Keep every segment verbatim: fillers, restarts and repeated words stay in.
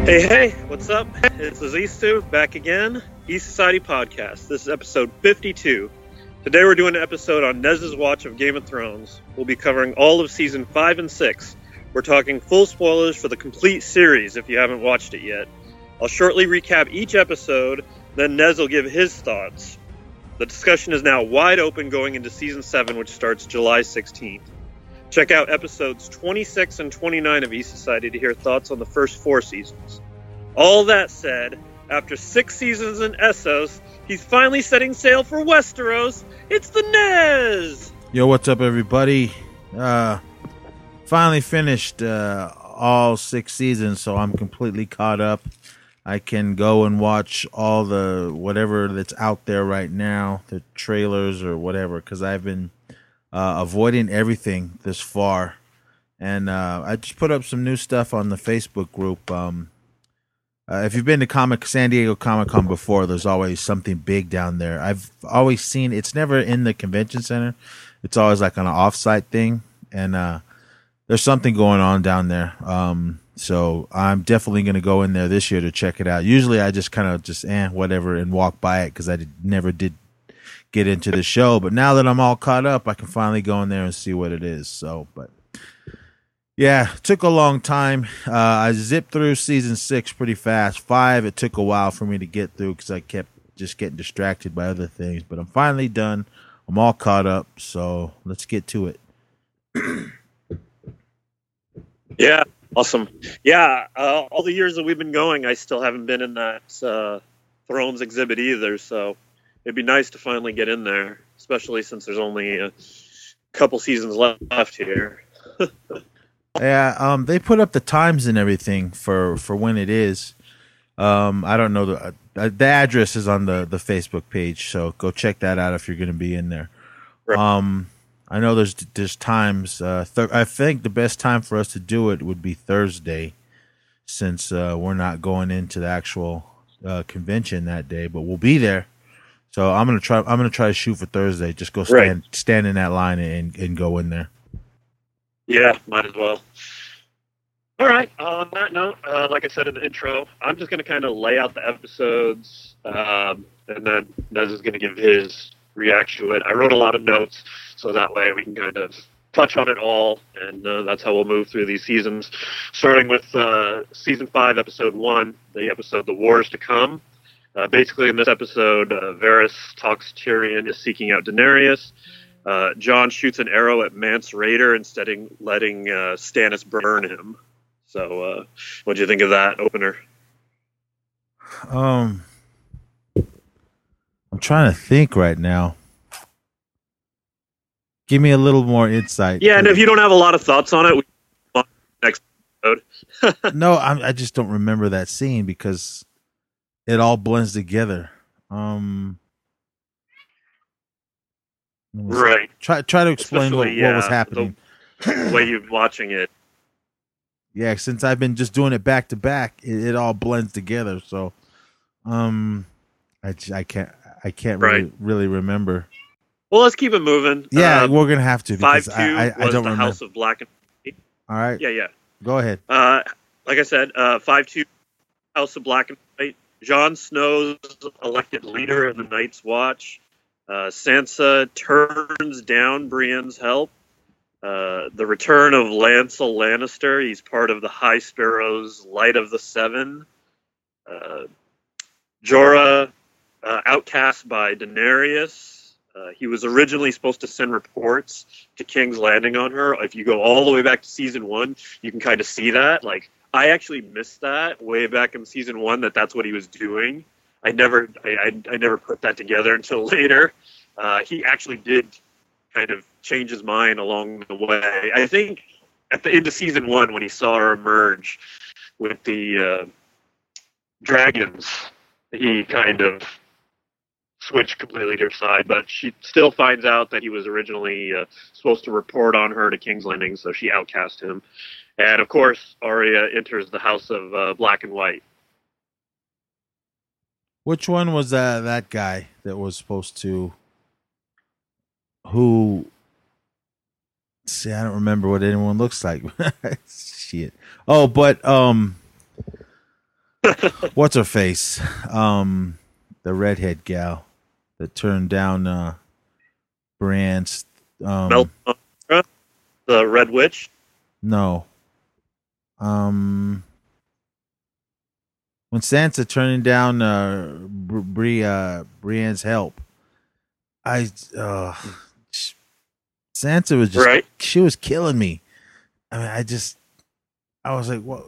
Hey, hey, what's up? It's Azizu back again, East Society Podcast. This is episode fifty-two. Today we're doing an episode on Nez's watch of Game of Thrones. We'll be covering all of season five and six. We're talking full spoilers for the complete series if you haven't watched it yet. I'll shortly recap each episode, then Nez will give his thoughts. The discussion is now wide open going into season seven, which starts July sixteenth. Check out episodes twenty-six and twenty-nine of East Society to hear thoughts on the first four seasons. All that said, after six seasons in Essos, he's finally setting sail for Westeros. It's the Nez! Yo, what's up, everybody? Uh, finally finished uh, all six seasons, so I'm completely caught up. I can go and watch all the whatever that's out there right now, the trailers or whatever, because I've been uh, avoiding everything this far. And uh, I just put up some new stuff on the Facebook group. Um, uh, if you've been to Comic San Diego Comic Con before, there's always something big down there. I've always seen it's never in the convention center. It's always like on an off-site thing, and uh, there's something going on down there. Um, so I'm definitely going to go in there this year to check it out. Usually I just kind of just eh whatever and walk by it because I did, never did get into the show. But now that I'm all caught up, I can finally go in there and see what it is. So, but. Yeah, it took a long time. Uh, I zipped through season six pretty fast. Five, it took a while for me to get through because I kept just getting distracted by other things. But I'm finally done. I'm all caught up, so let's get to it. Yeah, awesome. Yeah, uh, all the years that we've been going, I still haven't been in that uh, Thrones exhibit either, so it'd be nice to finally get in there, especially since there's only a couple seasons left here. Yeah, um, they put up the times and everything for, for when it is. Um, I don't know the uh, the address is on the, the Facebook page, so go check that out if you're going to be in there. Right. Um, I know there's there's times. Uh, th- I think the best time for us to do it would be Thursday, since uh, we're not going into the actual uh, convention that day, but we'll be there. So I'm gonna try. I'm gonna try to shoot for Thursday. Just go stand Right. stand in that line and and go in there. Yeah, might as well. All right. On that note, uh, like I said in the intro, I'm just going to kind of lay out the episodes, um, and then Nez is going to give his reaction to it. I wrote a lot of notes, so that way we can kind of touch on it all, and uh, that's how we'll move through these seasons. Starting with uh, season five, episode one, the episode "The Wars to Come." Uh, basically, in this episode, uh, Varys talks Tyrion is seeking out Daenerys. Uh, Jon shoots an arrow at Mance Rayder instead of letting uh, Stannis burn him. So, uh, what'd you think of that opener? Um, I'm trying to think right now. Give me a little more insight. Yeah, and if you don't have a lot of thoughts on it, we can next episode. No, I'm, I just don't remember that scene because it all blends together. Um. Right. Try try to explain what, Especially, what was yeah, happening. The way you're watching it. Yeah, since I've been just doing it back to back, it, it all blends together. So, um, I, j- I can't I can't really Right. really remember. Well, let's keep it moving. Yeah, Um, we're gonna have to Five because two I, I, I was don't the remember. House of Black and White. All right, Yeah, yeah. go ahead. Uh, like I said, uh, five two, House of Black and White. Jon Snow's elected leader of the Night's Watch. Uh, Sansa turns down Brienne's help. Uh, the return of Lancel Lannister. He's part of the High Sparrow's Light of the Seven. Uh, Jorah, uh, outcast by Daenerys. Uh, he was originally supposed to send reports to King's Landing on her. If you go all the way back to season one, you can kind of see that. Like, I actually missed that way back in season one, that that's what he was doing. I never, I, I, I never put that together until later. Uh, he actually did kind of change his mind along the way. I think at the end of season one, when he saw her emerge with the uh, dragons, he kind of switched completely to her side. But she still finds out that he was originally uh, supposed to report on her to King's Landing, so she outcast him. And of course, Arya enters the House of uh, Black and White. Which one was that that guy that was supposed to? Who? See, I don't remember what anyone looks like. Shit. Oh, but um, what's her face? Um, the redhead gal that turned down uh, Brienne's. Um, Melisandre, the Red Witch. no. Um, when Sansa turning down uh, Bri uh, Brienne's help, I uh, Sansa was just Right. she was killing me. I mean, I just I was like, what?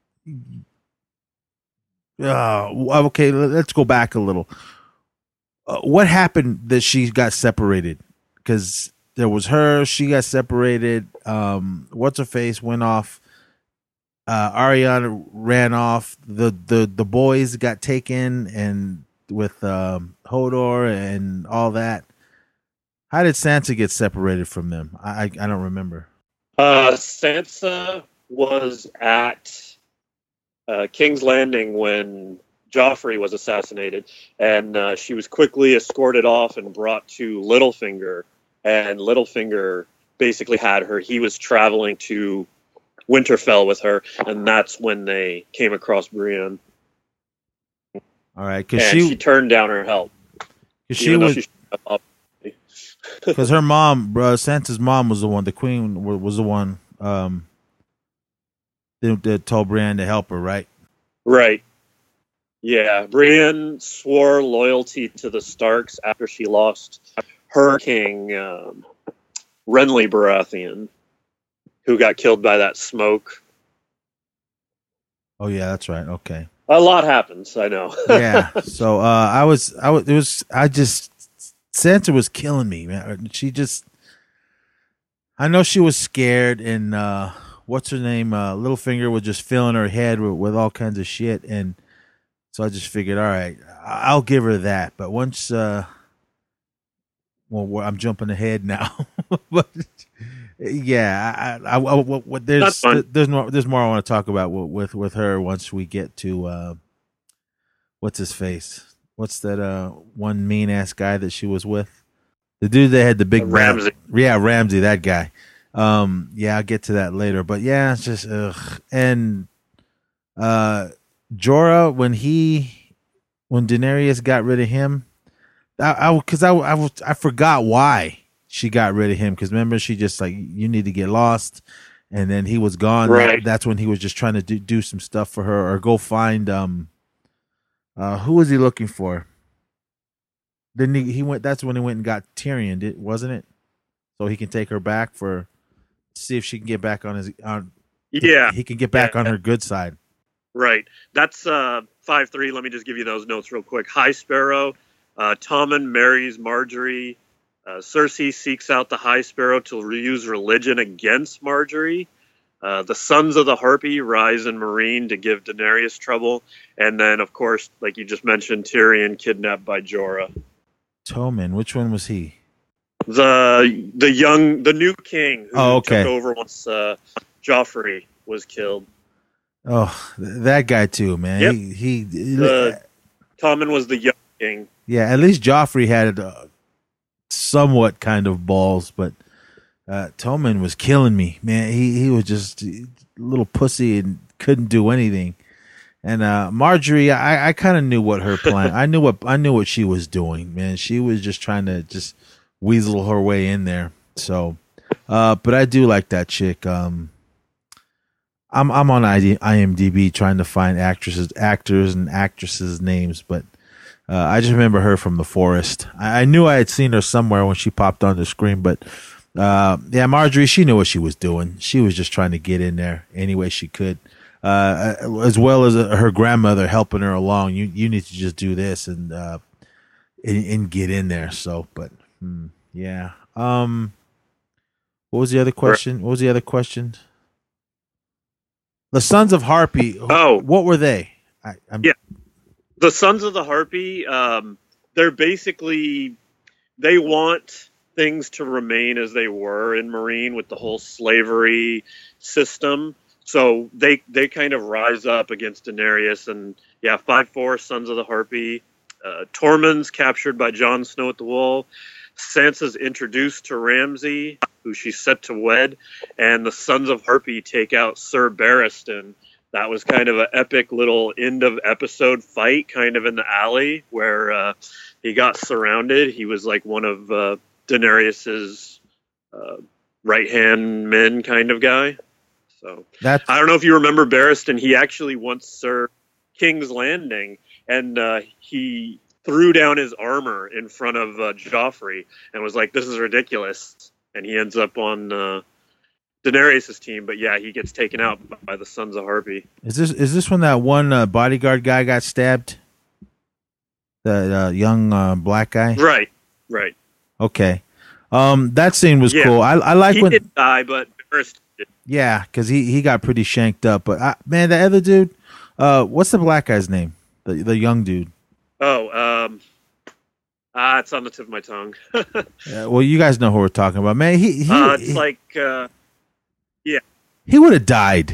Uh, okay, let's go back a little. Uh, what happened that she got separated? Because there was her, she got separated. Um, what's her face went off. Uh, Ariana ran off. The, the the boys got taken, and with um, Hodor and all that. How did Sansa get separated from them? I I, I don't remember. Uh, Sansa was at uh, King's Landing when Joffrey was assassinated, and uh, she was quickly escorted off and brought to Littlefinger, and Littlefinger basically had her. He was traveling to Winterfell with her, and that's when they came across Brienne. All right, because she, she, turned down her help. Because she was she because her mom, bro, Sansa's mom was the one. The queen was the one um, that, that told Brienne to help her, right? Right. Yeah, Brienne swore loyalty to the Starks after she lost her king, um, Renly Baratheon, who got killed by that smoke. Oh yeah, that's right. Okay, a lot happens. I know. Yeah. So uh, I was, I was, it was, I just Sansa was killing me, man. She just, I know she was scared, and uh, what's her name? Uh, Littlefinger was just filling her head with, with all kinds of shit, and. So I just figured, all right, I'll give her that. But once, uh, well, I'm jumping ahead now. But yeah, I, I, I, I, there's there's more there's more I want to talk about with with her once we get to uh, what's his face? What's that uh, one mean ass guy that she was with? The dude that had the big uh, Ramsay. Back. Yeah, Ramsay, that guy. Um, yeah, I'll get to that later. But yeah, it's just ugh. And uh. Jorah, when he, when Daenerys got rid of him, I, because I, I, I, I forgot why she got rid of him. Because remember, she just like, you need to get lost, and then he was gone. Right. That, that's when he was just trying to do, do some stuff for her, or go find um, uh, who was he looking for? Then he, he went. That's when he went and got Tyrion, did, wasn't it? So he can take her back for, see if she can get back on his on. Yeah, he can get back yeah. on her good side. Right. That's uh, five three. Let me just give you those notes real quick. High Sparrow. Uh, Tommen marries Marjorie. Uh, Cersei seeks out the High Sparrow to use religion against Marjorie. Uh, the Sons of the Harpy rise in Meereen to give Daenerys trouble. And then, of course, like you just mentioned, Tyrion kidnapped by Jorah. Tommen, which one was he? The the young, the new king who oh, okay. took over once uh, Joffrey was killed. Oh, that guy too, man. Yep. He, he, he uh, Tommen was the young king. Yeah, at least Joffrey had uh, somewhat kind of balls, but uh, Tommen was killing me, man. He he was just a little pussy and couldn't do anything. And uh, Marjorie, I, I kind of knew what her plan. I knew what I knew what she was doing, man. She was just trying to just weasel her way in there. So, uh, but I do like that chick. Um, I'm I'm on I M D B trying to find actresses, actors, and actresses' names, but uh, I just remember her from The Forest. I, I knew I had seen her somewhere when she popped on the screen, but uh, yeah, Marjorie, she knew what she was doing. She was just trying to get in there any way she could, uh, as well as her grandmother helping her along. You you need to just do this and uh, and, and get in there. So, but hmm, yeah. Um, what was the other question? What was the other question? The Sons of Harpy. Oh, what were they? I, I'm... Yeah, the Sons of the Harpy. Um, they're basically they want things to remain as they were in Meereen with the whole slavery system. So they they kind of rise up against Daenerys, and yeah, five four Sons of the Harpy. Uh, Tormund's captured by Jon Snow at the Wall. Sansa's introduced to Ramsay, who she's set to wed, and the Sons of Harpy take out Sir Barristan, that was kind of an epic little end of episode fight, kind of in the alley where uh, he got surrounded. He was like one of uh, Daenerys's uh, right hand men, kind of guy. So That's I don't know if you remember Barristan. He actually once served King's Landing, and uh, he threw down his armor in front of uh, Joffrey and was like, "This is ridiculous." And he ends up on uh, Daenerys' team, but yeah, he gets taken out by the Sons of Harpy. is this is this when that one uh, bodyguard guy got stabbed? The uh, young uh, black guy. Right, right. Okay, um, that scene was Yeah. cool. I, I like He when didn't die, but Barristan did. yeah, because he, he got pretty shanked up. But I, man, the other dude, uh, what's the black guy's name? The the young dude. Oh, um, ah, it's on the tip of my tongue. uh, Uh, well, you guys know who we're talking about, man. He he it's he, like, uh, he would have died.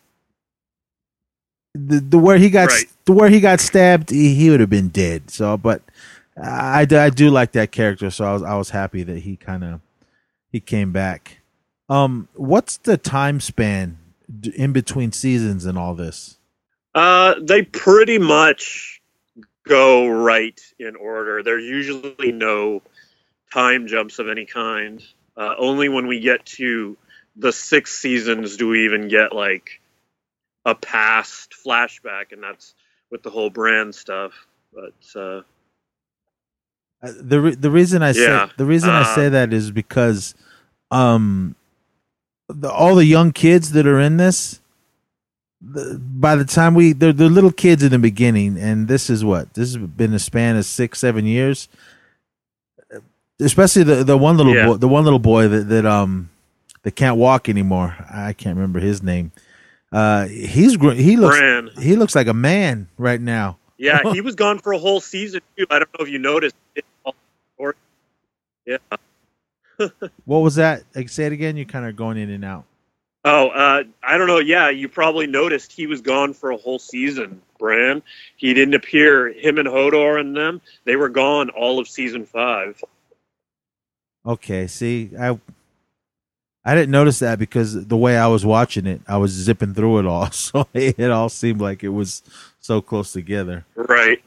The the where he got Right. the where he got stabbed, he, he would have been dead. So, but I, I, I do like that character, so I was I was happy that he kind of he came back. Um, what's the time span d- in between seasons and all this? uh, they pretty much go right in order. There's usually no time jumps of any kind. Uh, only when we get to the six seasons do we even get like a past flashback, and that's with the whole Bran stuff. But uh, Uh, the re- the reason I Yeah, say the reason I uh, say that is because um the, all the young kids that are in this, the, by the time we they're, they're little kids in the beginning, and this is what this has been a span of six seven years. Especially the, the one little Yeah. boy, the one little boy that, that um that can't walk anymore. I can't remember his name. Uh, he's gr- he looks Bran, he looks like a man right now. yeah, he was gone for a whole season too. I don't know if you noticed. Or yeah. What was that? Like, say it again. You're kind of going in and out. Oh, uh, I don't know. Yeah, you probably noticed he was gone for a whole season, Bran. He didn't appear. Him and Hodor and them, they were gone all of season five. Okay, see, I I didn't notice that because the way I was watching it, I was zipping through it all, so it all seemed like it was so close together. Right.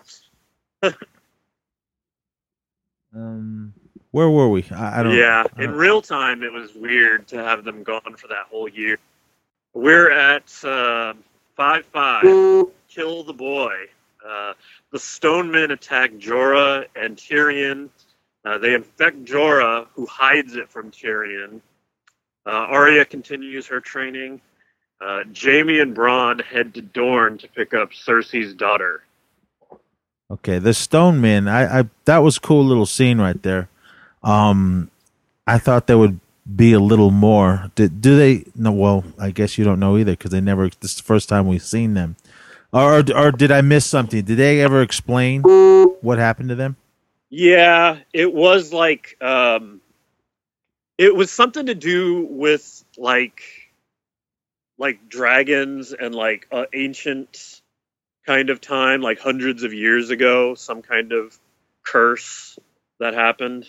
Um, where were we? I, I don't. Yeah, I in don't- real time, it was weird to have them gone for that whole year. We're at uh, five five. Kill the boy. Uh, the Stonemen attack Jorah and Tyrion. Uh, they infect Jorah, who hides it from Tyrion. Uh, Arya continues her training. Uh, Jaime and Bronn head to Dorne to pick up Cersei's daughter. Okay, the Stone Men. I, I that was a cool little scene right there. Um, I thought there would be a little more. Did do they? No. Well, I guess you don't know either because they never. This is the first time we've seen them. Or or did I miss something? Did they ever explain what happened to them? Yeah, it was like um, it was something to do with like like dragons and like uh, ancient kind of time, like hundreds of years ago, some kind of curse that happened.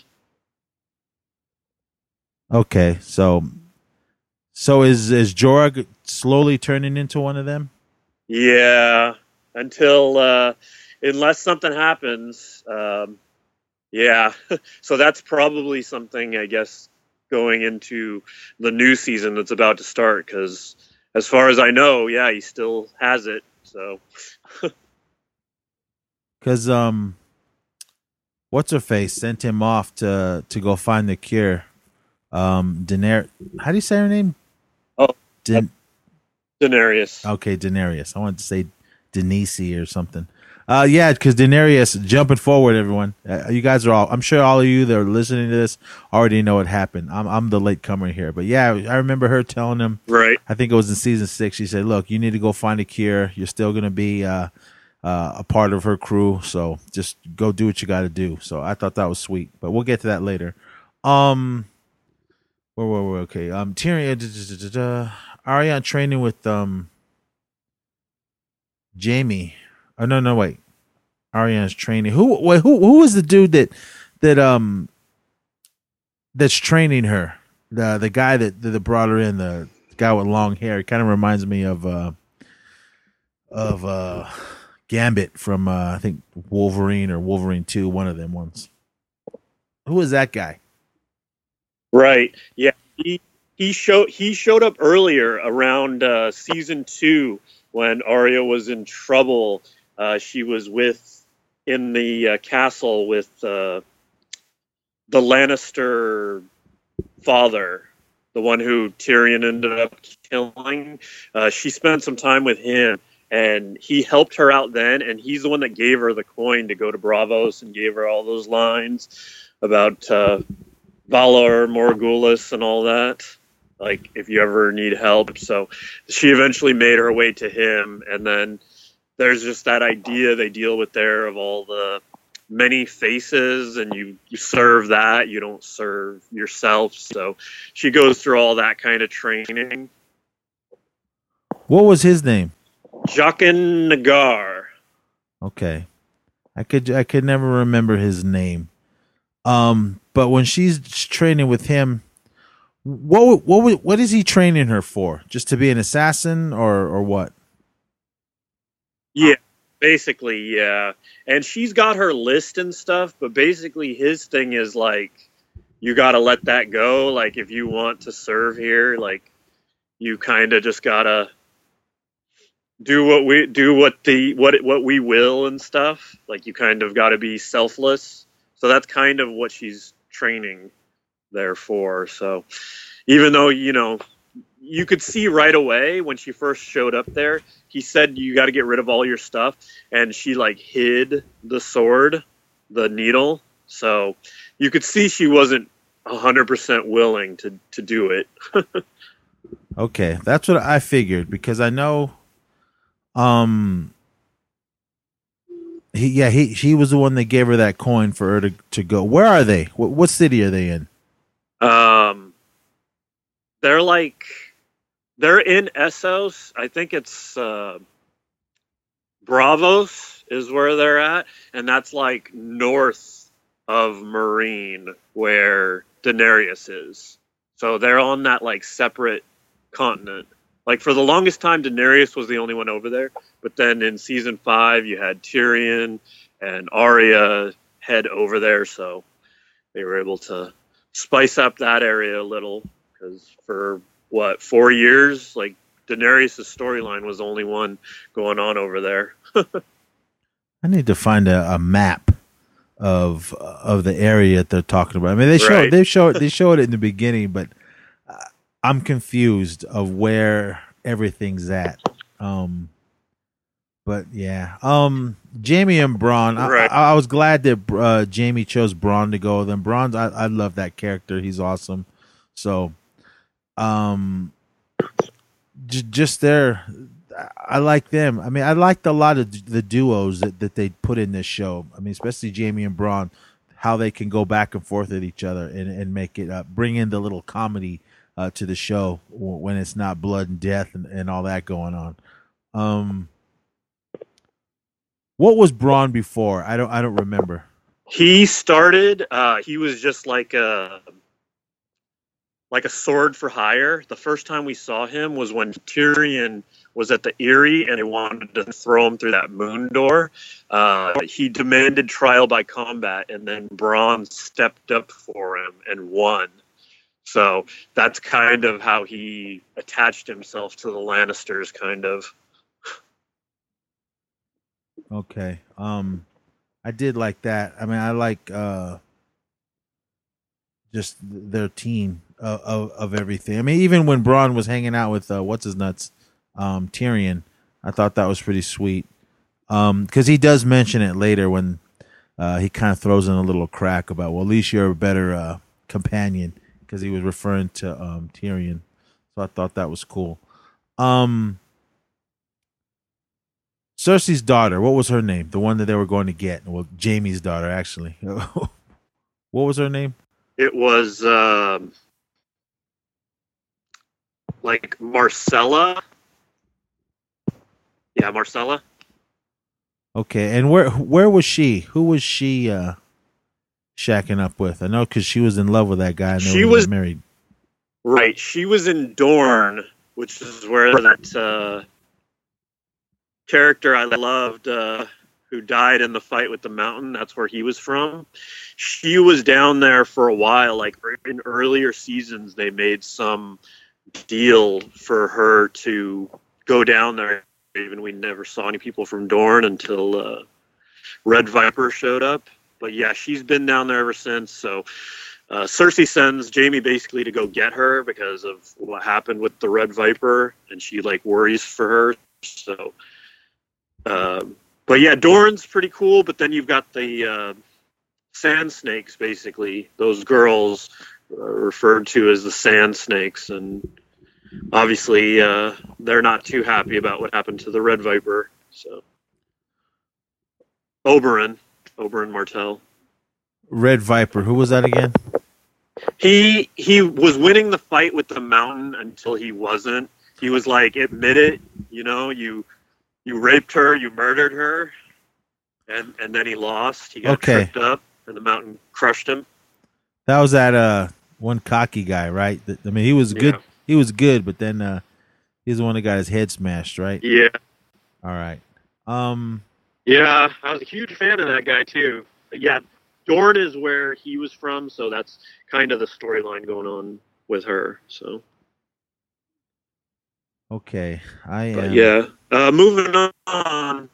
Okay, so so is is Jorah slowly turning into one of them? Yeah, until uh, unless something happens. Um, yeah, so that's probably something, I guess, going into the new season that's about to start. Because as far as I know, yeah, he still has it. So Because um, what's her face sent him off to to go find the cure. Um, Daenerys. How do you say her name? Oh, Dan- Daenerys. okay, Daenerys. I wanted to say Denise or something. Uh, yeah, because Daenerys jumping forward. Everyone, uh, you guys are all. I'm sure all of you that are listening to this already know what happened. I'm I'm the late comer here, but yeah, I remember her telling him. Right. I think it was in season six. She said, "Look, you need to go find a cure. You're still going to be uh, uh, a part of her crew, so just go do what you got to do." So I thought that was sweet, but we'll get to that later. Um, where were we? Okay. Um, Tyrion, da, da, da, da, da. Arya training with um, Jamie. Oh no, no, wait. Arya's training. Who? Wait, who? Who was the dude that that um that's training her? The the guy that that brought her in, the guy with long hair. It kind of reminds me of uh of uh, Gambit from uh, I think Wolverine or Wolverine Two, one of them ones. Who is that guy? Right. Yeah. He he showed he showed up earlier around uh, season two when Arya was in trouble. Uh, she was with in the uh, castle with uh, the Lannister father, the one who Tyrion ended up killing. Uh, she spent some time with him, and he helped her out then. And he's the one that gave her the coin to go to Bravos and gave her all those lines about uh, Valar Morghulis and all that. Like, if you ever need help. So she eventually made her way to him, and then there's just that idea they deal with there of all the many faces, and you, you serve that, you don't serve yourself. So she goes through all that kind of training. What was his name? Jaqen Nagar. Okay, I could I could never remember his name. Um, but when she's training with him, what what what is he training her for? Just to be an assassin, or or what? Yeah, basically, yeah. And she's got her list and stuff, but basically his thing is like, you got to let that go. Like, if you want to serve here, like, you kind of just gotta do what we do, what the what what we will and stuff. Like, you kind of got to be selfless. So that's kind of what she's training there for. So even though, you know, you could see right away when she first showed up there, he said, you got to get rid of all your stuff. And she like hid the sword, the needle. So you could see she wasn't a hundred percent willing to, to do it. Okay. That's what I figured, because I know, um, he, yeah, he, he was the one that gave her that coin for her to, to go. Where are they? What, what city are they in? Um, they're like, they're in Essos. I think it's uh, Bravos is where they're at, and that's like north of Marine, where Daenerys is. So they're on that like separate continent. Like, for the longest time, Daenerys was the only one over there, but then in season five, you had Tyrion and Arya head over there, so they were able to spice up that area a little, because for what, four years, like, Daenerys' storyline was the only one going on over there. I need to find a, a map of of the area that they're talking about. I mean, they show Right. they show it they showed it in the beginning, but uh, I'm confused of where everything's at. Um, but yeah, um, Jamie and Braun. I, Right. I, I was glad that uh, Jamie chose Braun to go with them. Braun, I, I love that character. He's awesome. So, um, j- just there. I like them. I mean, I liked a lot of the duos that, that they put in this show. I mean, especially Jamie and Braun, how they can go back and forth with each other and, and make it uh, bring in the little comedy uh, to the show when it's not blood and death and, and all that going on. Um, what was Braun before? I don't. I don't remember. He started. Uh, he was just like a like a sword for hire. The first time we saw him was when Tyrion was at the Eyrie and they wanted to throw him through that moon door. Uh, he demanded trial by combat, and then Braun stepped up for him and won. So that's kind of how he attached himself to the Lannisters, kind of. Okay. Um, I did like that. I mean, I like uh, just their team of, of of everything. I mean, even when Braun was hanging out with uh, what's his nuts, um, Tyrion, I thought that was pretty sweet. Um, because he does mention it later when uh, he kind of throws in a little crack about, well, at least you're a better uh, companion, because he was referring to um, Tyrion. So I thought that was cool. Um, Cersei's daughter, what was her name? The one that they were going to get. Well, Jamie's daughter, actually. What was her name? It was um, like Marcella. Yeah, Marcella. Okay, and where where was she? Who was she uh, shacking up with? I know because she was in love with that guy and they She were was married. Right. She was in Dorne, which is where that uh, character I loved, uh, who died in the fight with the mountain. That's where he was from. She was down there for a while. Like in earlier seasons, they made some deal for her to go down there. Even we never saw any people from Dorne until uh, Red Viper showed up. But yeah, she's been down there ever since. So uh, Cersei sends Jaime basically to go get her because of what happened with the Red Viper, and she like worries for her. So. Um, But yeah, Dorne's pretty cool, but then you've got the uh, sand snakes, basically. Those girls are referred to as the sand snakes, and obviously uh, they're not too happy about what happened to the Red Viper. So Oberyn, Oberyn Martell. Red Viper, who was that again? He he was winning the fight with the mountain until he wasn't. He was like, admit it, you know, you... You raped her, you murdered her, and, and then he lost. He got okay. tripped up, and the mountain crushed him. That was that uh, one cocky guy, right? I mean, he was good. Yeah. He was good, but then uh, he's the one that got his head smashed, right? Yeah. All right. Um. Yeah, I was a huge fan of that guy, too. But yeah, Dorne is where he was from, so that's kind of the storyline going on with her. So. Okay, I am. But yeah, uh, moving on.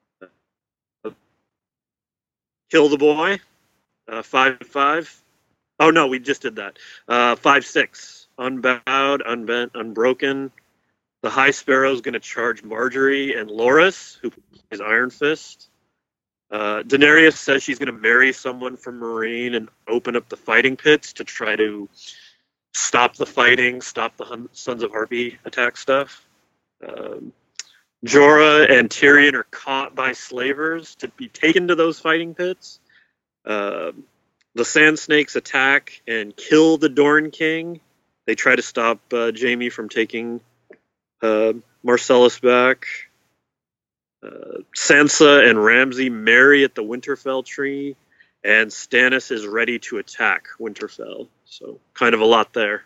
Kill the Boy, uh, five five. Oh no, we just did that. Uh, five six. Unbowed, unbent, unbroken. The High Sparrow's going to charge Marjorie and Loras, who plays Iron Fist. Uh, Daenerys says she's going to marry someone from Meereen and open up the fighting pits to try to stop the fighting, stop the Hun- Sons of Harpy attack stuff. Um, Jorah and Tyrion are caught by slavers to be taken to those fighting pits. Um, the Sand Snakes attack and kill the Dorne King. They try to stop uh, Jaime from taking uh, Marcellus back. Uh, Sansa and Ramsay marry at the Winterfell tree, and Stannis is ready to attack Winterfell. So, kind of a lot there.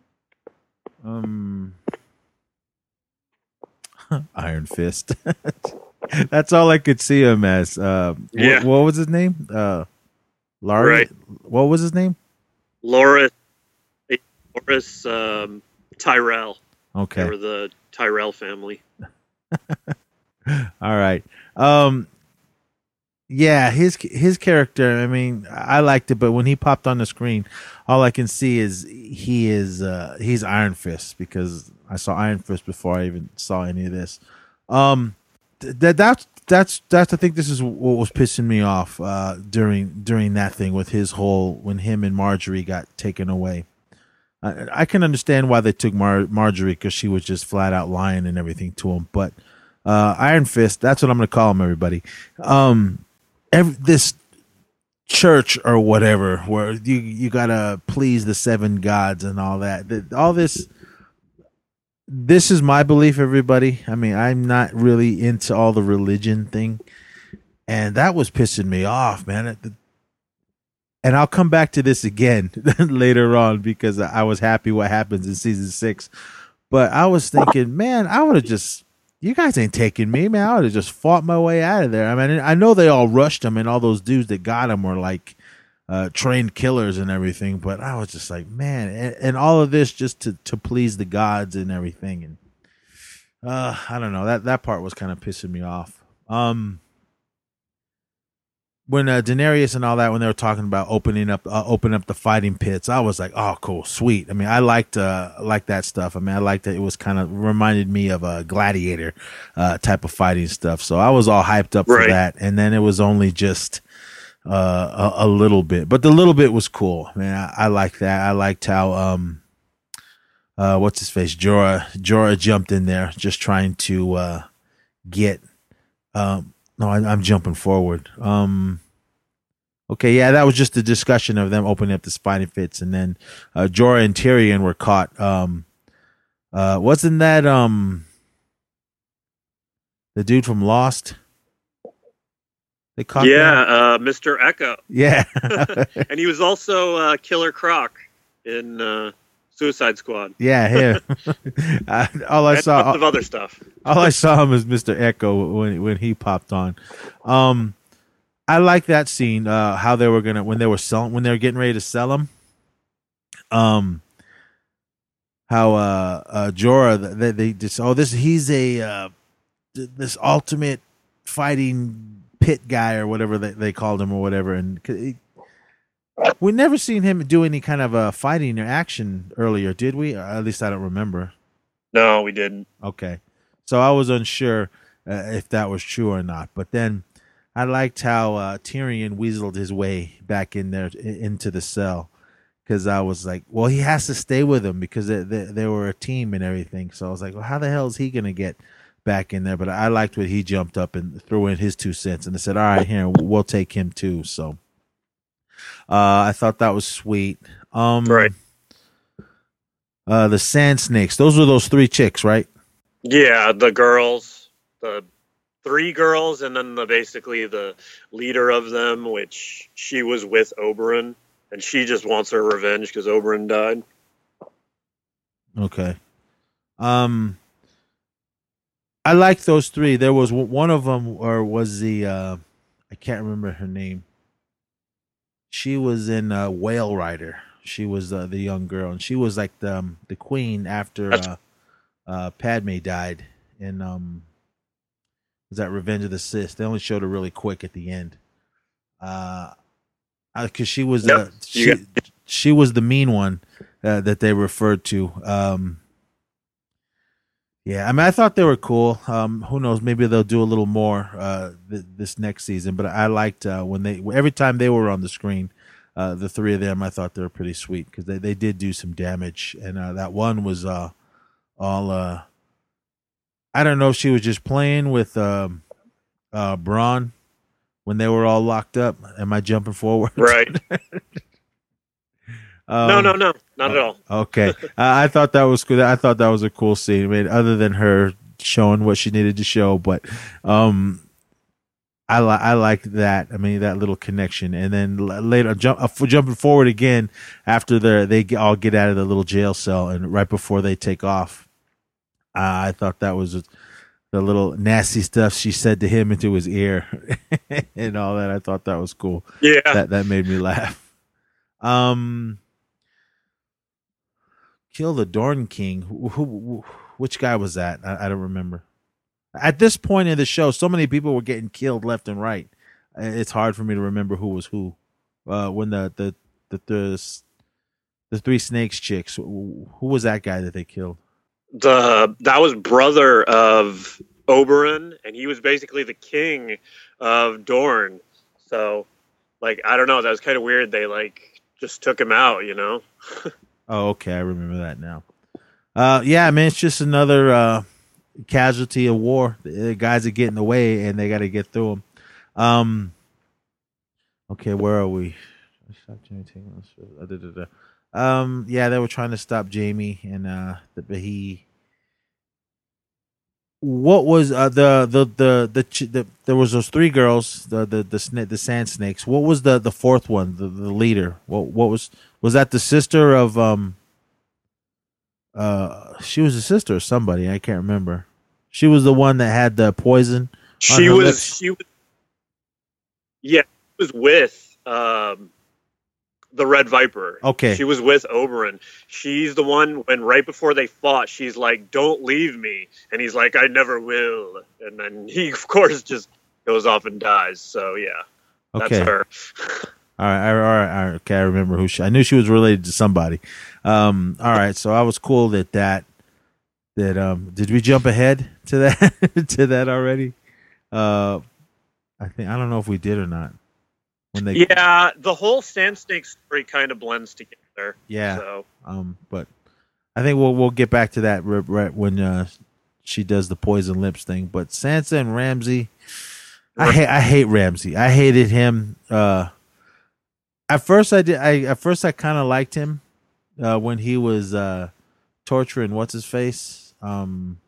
Um, Iron Fist. That's all I could see him as. Uh, yeah. What, what was his name? Uh, Larry. Right. What was his name? Loras. Loras um, Tyrell. Okay. They were the Tyrell family. All right. Um, yeah, his his character. I mean, I liked it, but when he popped on the screen, all I can see is he is uh, he's Iron Fist, because I saw Iron Fist before I even saw any of this. Um, that that's that's that's I think this is what was pissing me off uh, during during that thing with his whole when him and Marjorie got taken away. I, I can understand why they took Mar- Marjorie, because she was just flat out lying and everything to him, but. Uh, Iron Fist, that's what I'm going to call him, everybody. Um, every, this church or whatever, where you, you got to please the seven gods and all that. The, all this, this is my belief, everybody. I mean, I'm not really into all the religion thing. And that was pissing me off, man. And I'll come back to this again later on, because I was happy what happens in season six. But I was thinking, man, I would have just... You guys ain't taking me, man. I would have just fought my way out of there. I mean, I know they all rushed him, and all those dudes that got him were like uh, trained killers and everything. But I was just like, man, and, and all of this just to, to please the gods and everything. And uh, I don't know, that that part was kind of pissing me off. Um, when uh, Daenerys and all that, when they were talking about opening up, uh, opening up the fighting pits, I was like, "Oh, cool, sweet." I mean, I liked, uh, liked that stuff. I mean, I liked that it was kind of reminded me of a Gladiator uh, type of fighting stuff. So I was all hyped up for right. that. And then it was only just uh, a, a little bit, but the little bit was cool. Man, I, I liked that. I liked how um, uh, what's his face, Jorah, Jorah jumped in there, just trying to uh, get. Um, No, I, I'm jumping forward. Um, okay, yeah, that was just a discussion of them opening up the fighting pits, and then uh, Jorah and Tyrion were caught. Um, uh, wasn't that um, the dude from Lost? They caught. Yeah, uh, Mister Echo. Yeah, and he was also uh, Killer Croc in uh, Suicide Squad. Yeah, him. I, all I and saw, tons of other stuff. all I saw him was Mister Echo when when he popped on. Um, I like that scene. Uh, how they were gonna when they were selling when they were getting ready to sell him. Um, how uh, uh Jorah they they just oh this he's a uh, this ultimate fighting pit guy or whatever they, they called him or whatever, and he, we never seen him do any kind of uh, fighting or action earlier, did we? Or at least I don't remember. No, we didn't. Okay, so I was unsure uh, if that was true or not. But then I liked how uh, Tyrion weaseled his way back in there into the cell, because I was like, well, he has to stay with him because they, they, they were a team and everything. So I was like, well, how the hell is he gonna get back in there? But I liked what he jumped up and threw in his two cents, and they said, all right, here, we'll take him too. So. Uh, I thought that was sweet. Um, right. Uh, the Sand Snakes. Those were those three chicks, right? Yeah, the girls, the three girls, and then the basically the leader of them, which she was with Oberyn, and she just wants her revenge because Oberyn died. Okay. Um, I like those three. There was one of them, or was the uh, I can't remember her name. She was in uh, Whale Rider. She was uh, the young girl, and she was like the um, the queen after uh, uh, Padme died. And um, was that Revenge of the Sith? They only showed her really quick at the end, uh, because she was Yep. uh, she she was the mean one uh, that they referred to. Um, yeah, I mean, I thought they were cool. Um, who knows? Maybe they'll do a little more uh, th- this next season. But I liked uh, when they every time they were on the screen, uh, the three of them. I thought they were pretty sweet because they, they did do some damage. And uh, that one was uh, all. Uh, I don't know if she was just playing with um, uh, Braun when they were all locked up. Am I jumping forward? Right. Um, no, no, no, not at all. Okay, uh, I thought that was good. I thought that was a cool scene. I mean, other than her showing what she needed to show, but um, I li- I liked that. I mean, that little connection, and then later, jump uh, jumping forward again after the they get, all get out of the little jail cell, and right before they take off, uh, I thought that was the little nasty stuff she said to him into his ear, and all that. I thought that was cool. Yeah, that that made me laugh. Um. Kill the Dorn King. Who, who, which guy was that? I, I don't remember. At this point in the show, so many people were getting killed left and right. It's hard for me to remember who was who. Uh, when the the, the the the three snakes chicks, who was that guy that they killed? The that was brother of Oberyn, and he was basically the king of Dorne. So, like, I don't know. That was kind of weird. They like just took him out, you know. Oh, okay. I remember that now. Uh, yeah, I mean, it's just another uh, casualty of war. The guys are getting away, and they got to get through them. Um, okay, where are we? Um, yeah, they were trying to stop Jaime, and uh, but he. What was uh, the the the the, the there was those three girls, the the the, sna- the sand snakes. What was the, the fourth one, the, the leader? What what was was that the sister of um uh she was a sister of somebody, I can't remember. She was the one that had the poison. She was lips. she was yeah, she was with um the Red Viper. Okay. She was with Oberyn. She's the one when right before they fought, she's like, "Don't leave me," and he's like, "I never will," and then he of course just goes off and dies. So yeah, that's Okay. her. All right, all right, all right. Okay, I remember who she. I knew she was related to somebody. Um, all right, so I was cool that that that um. Did we jump ahead to that to that already? Uh, I think I don't know if we did or not. When they Yeah, the whole Sand Snake story kind of blends together. Yeah. So Um, but I think we'll we'll get back to that right, right when uh, she does the poison lips thing. But Sansa and Ramsay, I hate I hate Ramsay. I hated him. Uh, at first I did. I at first I kind of liked him uh, when he was uh, torturing what's his face, um,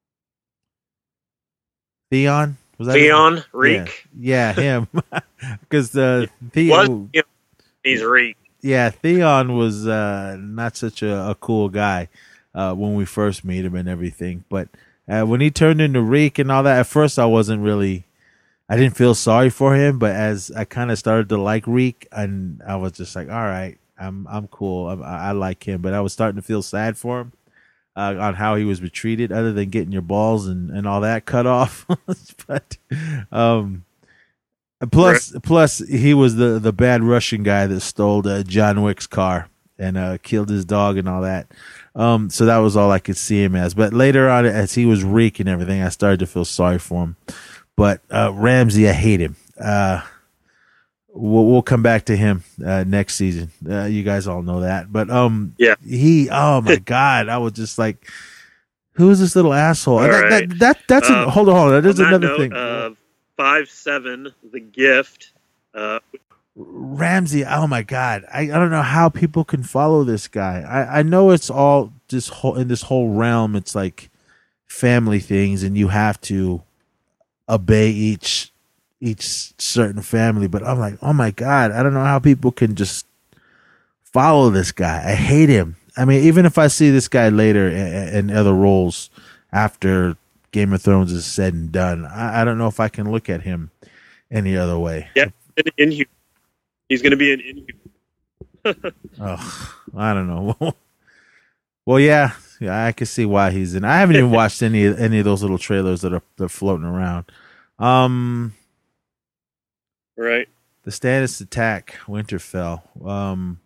Theon. Was that Theon, his? Reek. Yeah, yeah him. Because the Was Theon. you know, he's Reek. yeah, Theon was uh, not such a, a cool guy uh, when we first meet him and everything. But uh, when he turned into Reek and all that, at first I wasn't really, I didn't feel sorry for him. But as I kind of started to like Reek, and I was just like, all right, I'm I'm cool. I, I like him. But I was starting to feel sad for him uh, on how he was treated, other than getting your balls and, and all that cut off. but um, plus, right. plus he was the, the bad Russian guy that stole uh, John Wick's car and uh, killed his dog and all that. Um, so that was all I could see him as. But later on, as he was Reek and everything, I started to feel sorry for him. But uh, Ramsay, I hate him. Uh, we'll, we'll come back to him uh, next season. Uh, you guys all know that. But um, yeah, he. Oh my God, I was just like, who is this little asshole? That, right. that, that that's um, a, hold on, hold on. There's on another note, thing. Uh, five seven, The Gift. Uh, Ramsay, oh my God, I, I don't know how people can follow this guy. I, I know it's all this whole in this whole realm. It's like family things, and you have to obey each each certain family. But I'm like, oh my God, I don't know how people can just follow this guy. I hate him. I mean, even if I see this guy later in, in other roles after Game of Thrones is said and done, I, I don't know if I can look at him any other way. Yeah, inhuman. He's going to be an inhuman. Oh, I don't know. Well, yeah, yeah, I can see why he's in. I haven't even watched any any of those little trailers that are they're floating around. Um, right. The Stannis attack, Winterfell. Um,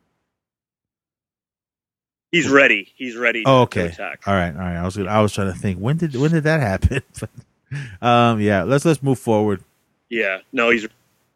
he's ready. He's ready. Oh, okay. To attack. All right, all right. I was I was trying to think when did when did that happen? um, yeah. Let's let's move forward. Yeah. No, he's.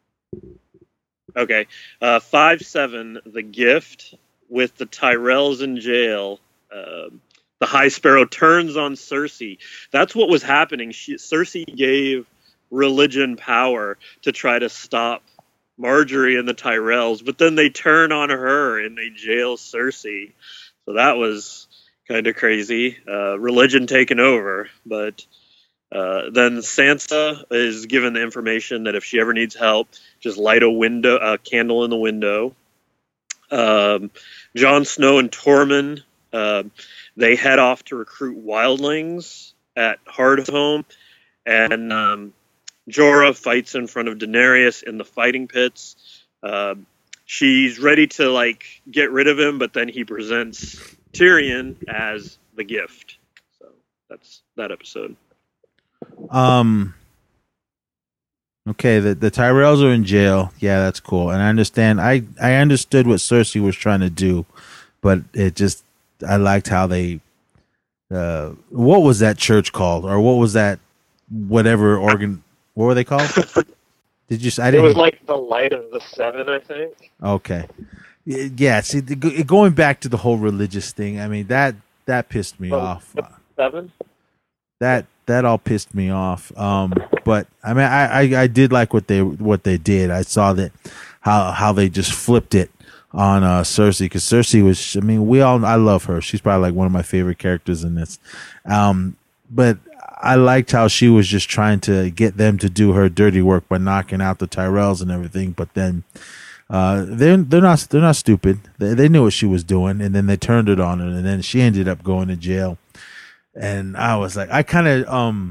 Okay, uh, five seven, The Gift. With the Tyrells in jail, uh, the High Sparrow turns on Cersei. That's what was happening. She, Cersei gave religion power to try to stop Marjorie and the Tyrells, but then they turn on her and they jail Cersei. So that was kind of crazy. Uh, religion taken over, but... Uh, then Sansa is given the information that if she ever needs help, just light a window, a candle in the window. Um, Jon Snow and Tormund, uh, they head off to recruit wildlings at Hardhome, and um, Jorah fights in front of Daenerys in the fighting pits. Uh, she's ready to like get rid of him, but then he presents Tyrion as the gift. So that's that episode. Um. Okay, the the Tyrells are in jail. Yeah, that's cool, and I understand. I I understood what Cersei was trying to do, but it just I liked how they. Uh, what was that church called, or what was that, whatever organ? What were they called? Did you? I didn't. It was like the Light of the Seven, I think. Okay, yeah. See, the, going back to the whole religious thing. I mean that that pissed me well, off. Seven. That. That all pissed me off. Um, but I mean, I, I, I did like what they what they did. I saw that how how they just flipped it on uh, Cersei, because Cersei was. I mean, we all I love her. She's probably like one of my favorite characters in this. Um, but I liked how she was just trying to get them to do her dirty work by knocking out the Tyrells and everything. But then uh, they're they're not they're not stupid. They they knew what she was doing, and then they turned it on her, and then she ended up going to jail. And I was like, I kind of, um,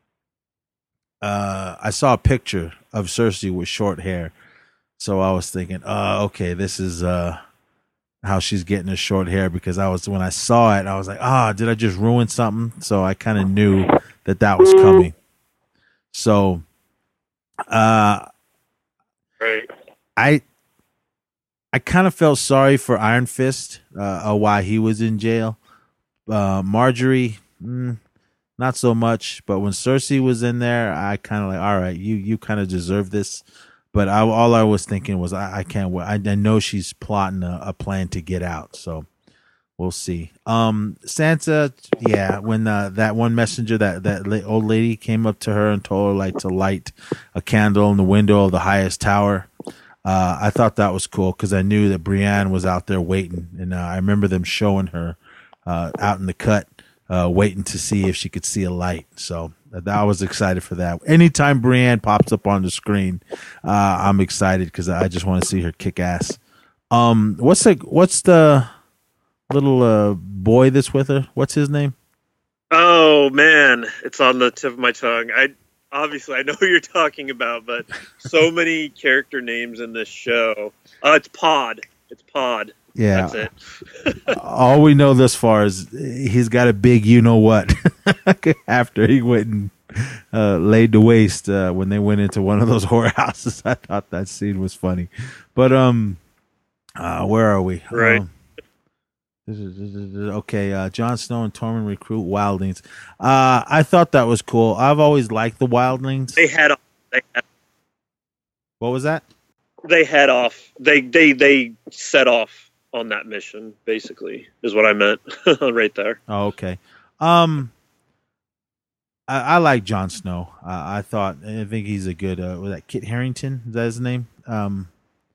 uh, I saw a picture of Cersei with short hair. So I was thinking, uh, okay, this is, uh, how she's getting her short hair, because I was, when I saw it, I was like, ah, oh, did I just ruin something? So I kind of knew that that was coming. So, uh, right. I, I kind of felt sorry for Iron Fist, uh, why he was in jail. Uh, Marjorie, Mm, not so much, but when Cersei was in there, I kind of like, all right, you you kind of deserve this. But I, all I was thinking was, I, I can't wait. I, I know she's plotting a, a plan to get out, so we'll see. Um, Sansa, yeah, when uh, that one messenger, that that old lady came up to her and told her like to light a candle in the window of the highest tower. Uh, I thought that was cool because I knew that Brienne was out there waiting, and uh, I remember them showing her uh, out in the cut. Uh, waiting to see if she could see a light. So I was excited for that. Anytime Brienne pops up on the screen, uh, I'm excited because I just want to see her kick ass. Um, what's the what's the little uh boy that's with her? What's his name? Oh man, it's on the tip of my tongue. I obviously I know who you're talking about, but so many character names in this show. Uh, it's Pod. It's Pod. Yeah. That's it. All we know thus far is he's got a big you know what after he went and uh, laid to waste uh, when they went into one of those whorehouses. I thought that scene was funny. But um uh where are we? Right. Um, okay, uh Jon Snow and Tormund recruit wildlings. Uh I thought that was cool. I've always liked the wildlings. They head off. They head, What was that? they head off. They they they set off on that mission. Basically, is what I meant right there. Oh, okay. Um I, I like Jon Snow. Uh, I thought I think he's a good uh was that Kit Harington? Is that his name? Um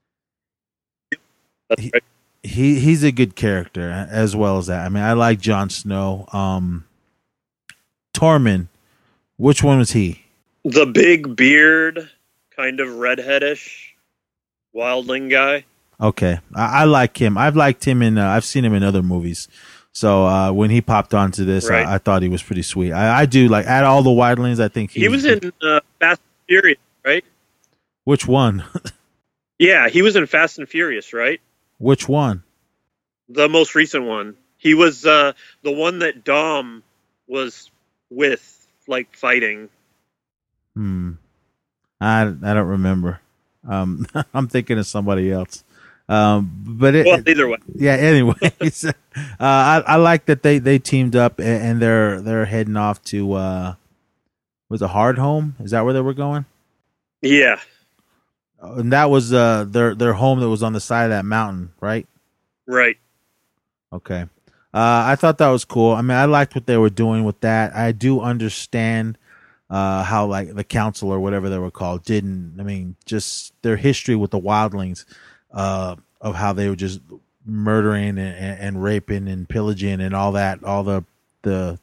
That's he, right. he he's a good character as well as that. I mean, I like Jon Snow. Um, Tormund, which one was he? The big beard, kind of redheadish, wildling guy. Okay, I, I like him. I've liked him in. Uh, I've seen him in other movies. So uh, when he popped onto this, Right. I, I thought he was pretty sweet. I, I do like at all the wildlings. I think He was in uh, Fast and Furious, right? Which one? Yeah, he was in Fast and Furious, right? Which one? The most recent one. He was uh, the one that Dom was with, like fighting. Hmm. I I don't remember. Um, I'm thinking of somebody else. Um, but it, Well, either way. yeah. Anyways, uh, I I like that they, they teamed up and, and they're they're heading off to uh, was it Hard Home? Is that where they were going? Yeah, Uh, And that was uh their their home that was on the side of that mountain, right? right. Okay. Uh, I thought that was cool. I mean, I liked what they were doing with that. I do understand uh, how like the council or whatever they were called didn't. I mean, just their history with the wildlings uh, of how they were just murdering and, and, and raping and pillaging and all that. All the the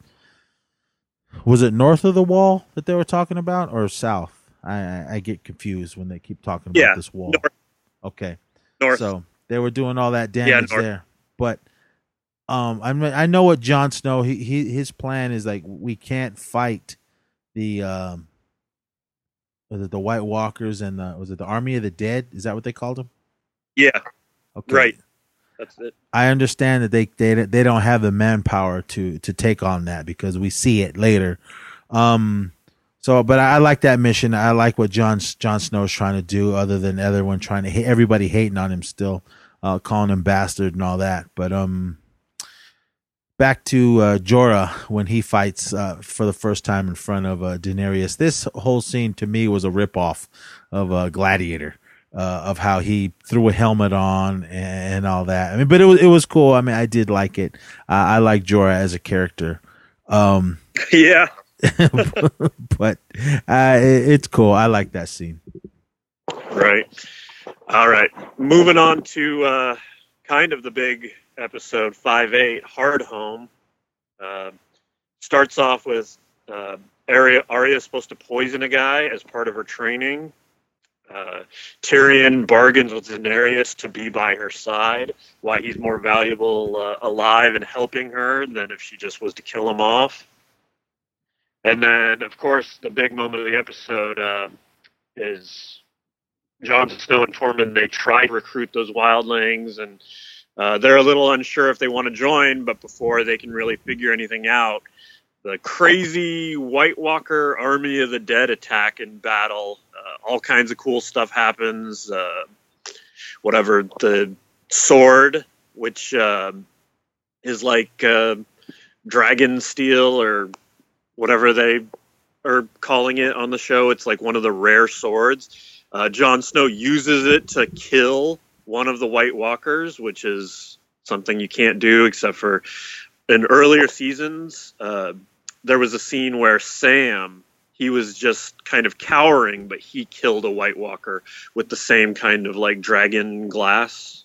was it north of the wall that they were talking about or south? I I, I get confused when they keep talking about Yeah, this wall. north. Okay. North. So they were doing all that Yeah, damage north. there, but um, I mean, I know what Jon Snow. He, he his plan is like we can't fight the um, was it the White Walkers and the was it the Army of the Dead? Is that what they called them? Yeah, Okay, right. That's it. I understand that they they they don't have the manpower to to take on that because we see it later. Um, so, but I, I like that mission. I like what Jon Jon Snow is trying to do, other than everyone trying to hate everybody hating on him still, uh, calling him bastard and all that. But um. Back to uh, Jorah when he fights uh, for the first time in front of uh, Daenerys. This whole scene to me was a ripoff of uh, Gladiator, uh, of how he threw a helmet on and, and all that. I mean, but it was it was cool. I mean, I did like it. Uh, I like Jorah as a character, um, Yeah. but uh, it, it's cool. I like that scene. Right. All right. Moving on to uh, kind of the big episode five eight, Hard Home. Uh, starts off with uh, Arya, Arya is supposed to poison a guy as part of her training. Uh, Tyrion bargains with Daenerys to be by her side, why he's more valuable uh, alive and helping her than if she just was to kill him off. And then, of course, the big moment of the episode uh, is Jon Snow and Tormund. They try to recruit those wildlings, and uh, they're a little unsure if they want to join, but before they can really figure anything out, the crazy White Walker Army of the Dead attack in battle. Uh, all kinds of cool stuff happens. Uh, whatever, the sword, which uh, is like uh, dragon steel or whatever they are calling it on the show. It's like one of the rare swords. Uh, Jon Snow uses it to kill one of the White Walkers, which is something you can't do except for in earlier seasons. Uh, there was a scene where Sam, he was just kind of cowering, but he killed a White Walker with the same kind of like dragon glass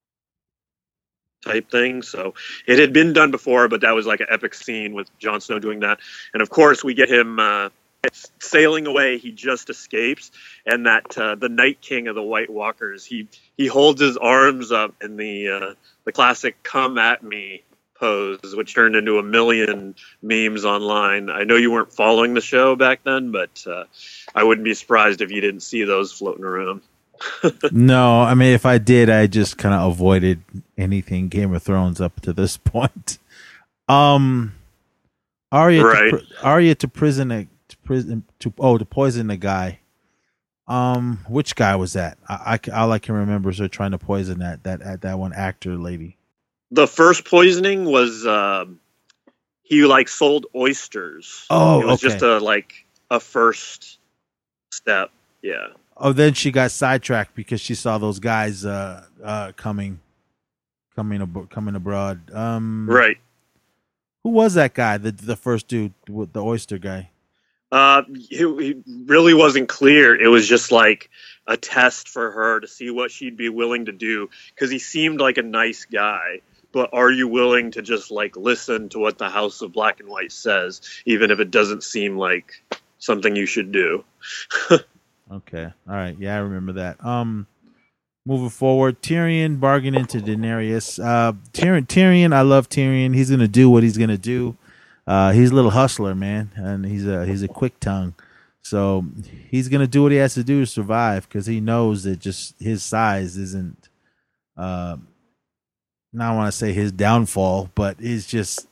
type thing. So it had been done before, but that was like an epic scene with Jon Snow doing that. And of course, we get him uh, sailing away, he just escapes, and that uh, the Night King of the White Walkers, he he holds his arms up in the uh, the classic "Come at me" pose, which turned into a million memes online. I know you weren't following the show back then, but uh, I wouldn't be surprised if you didn't see those floating around. No, I mean, if I did, I just kind of avoided anything Game of Thrones up to this point. Um, Arya, right. to, Arya to prison, a, to prison, to oh, to poison the guy. Um, which guy was that? I, I all I can remember is her trying to poison that that that one actor lady. The first poisoning was uh, he like sold oysters. Oh, it was okay. just a like a first step. Yeah. Oh, then she got sidetracked because she saw those guys uh, uh, coming, coming, ab- coming abroad. Um, right. Who was that guy? The the first dude with the oyster guy. Uh, he, he really wasn't clear. It was just like a test for her to see what she'd be willing to do, because he seemed like a nice guy. But are you willing to just like listen to what the House of Black and White says, even if it doesn't seem like something you should do? Okay. All right. Yeah, I remember that. Um, moving forward, Tyrion bargaining to Daenerys. Uh, Tyrion, Tyrion, I love Tyrion. He's gonna do what he's gonna do. Uh, he's a little hustler, man, and he's a he's a quick tongue. So he's gonna do what he has to do to survive, because he knows that just his size isn't. Uh, now I want to say his downfall, but it's just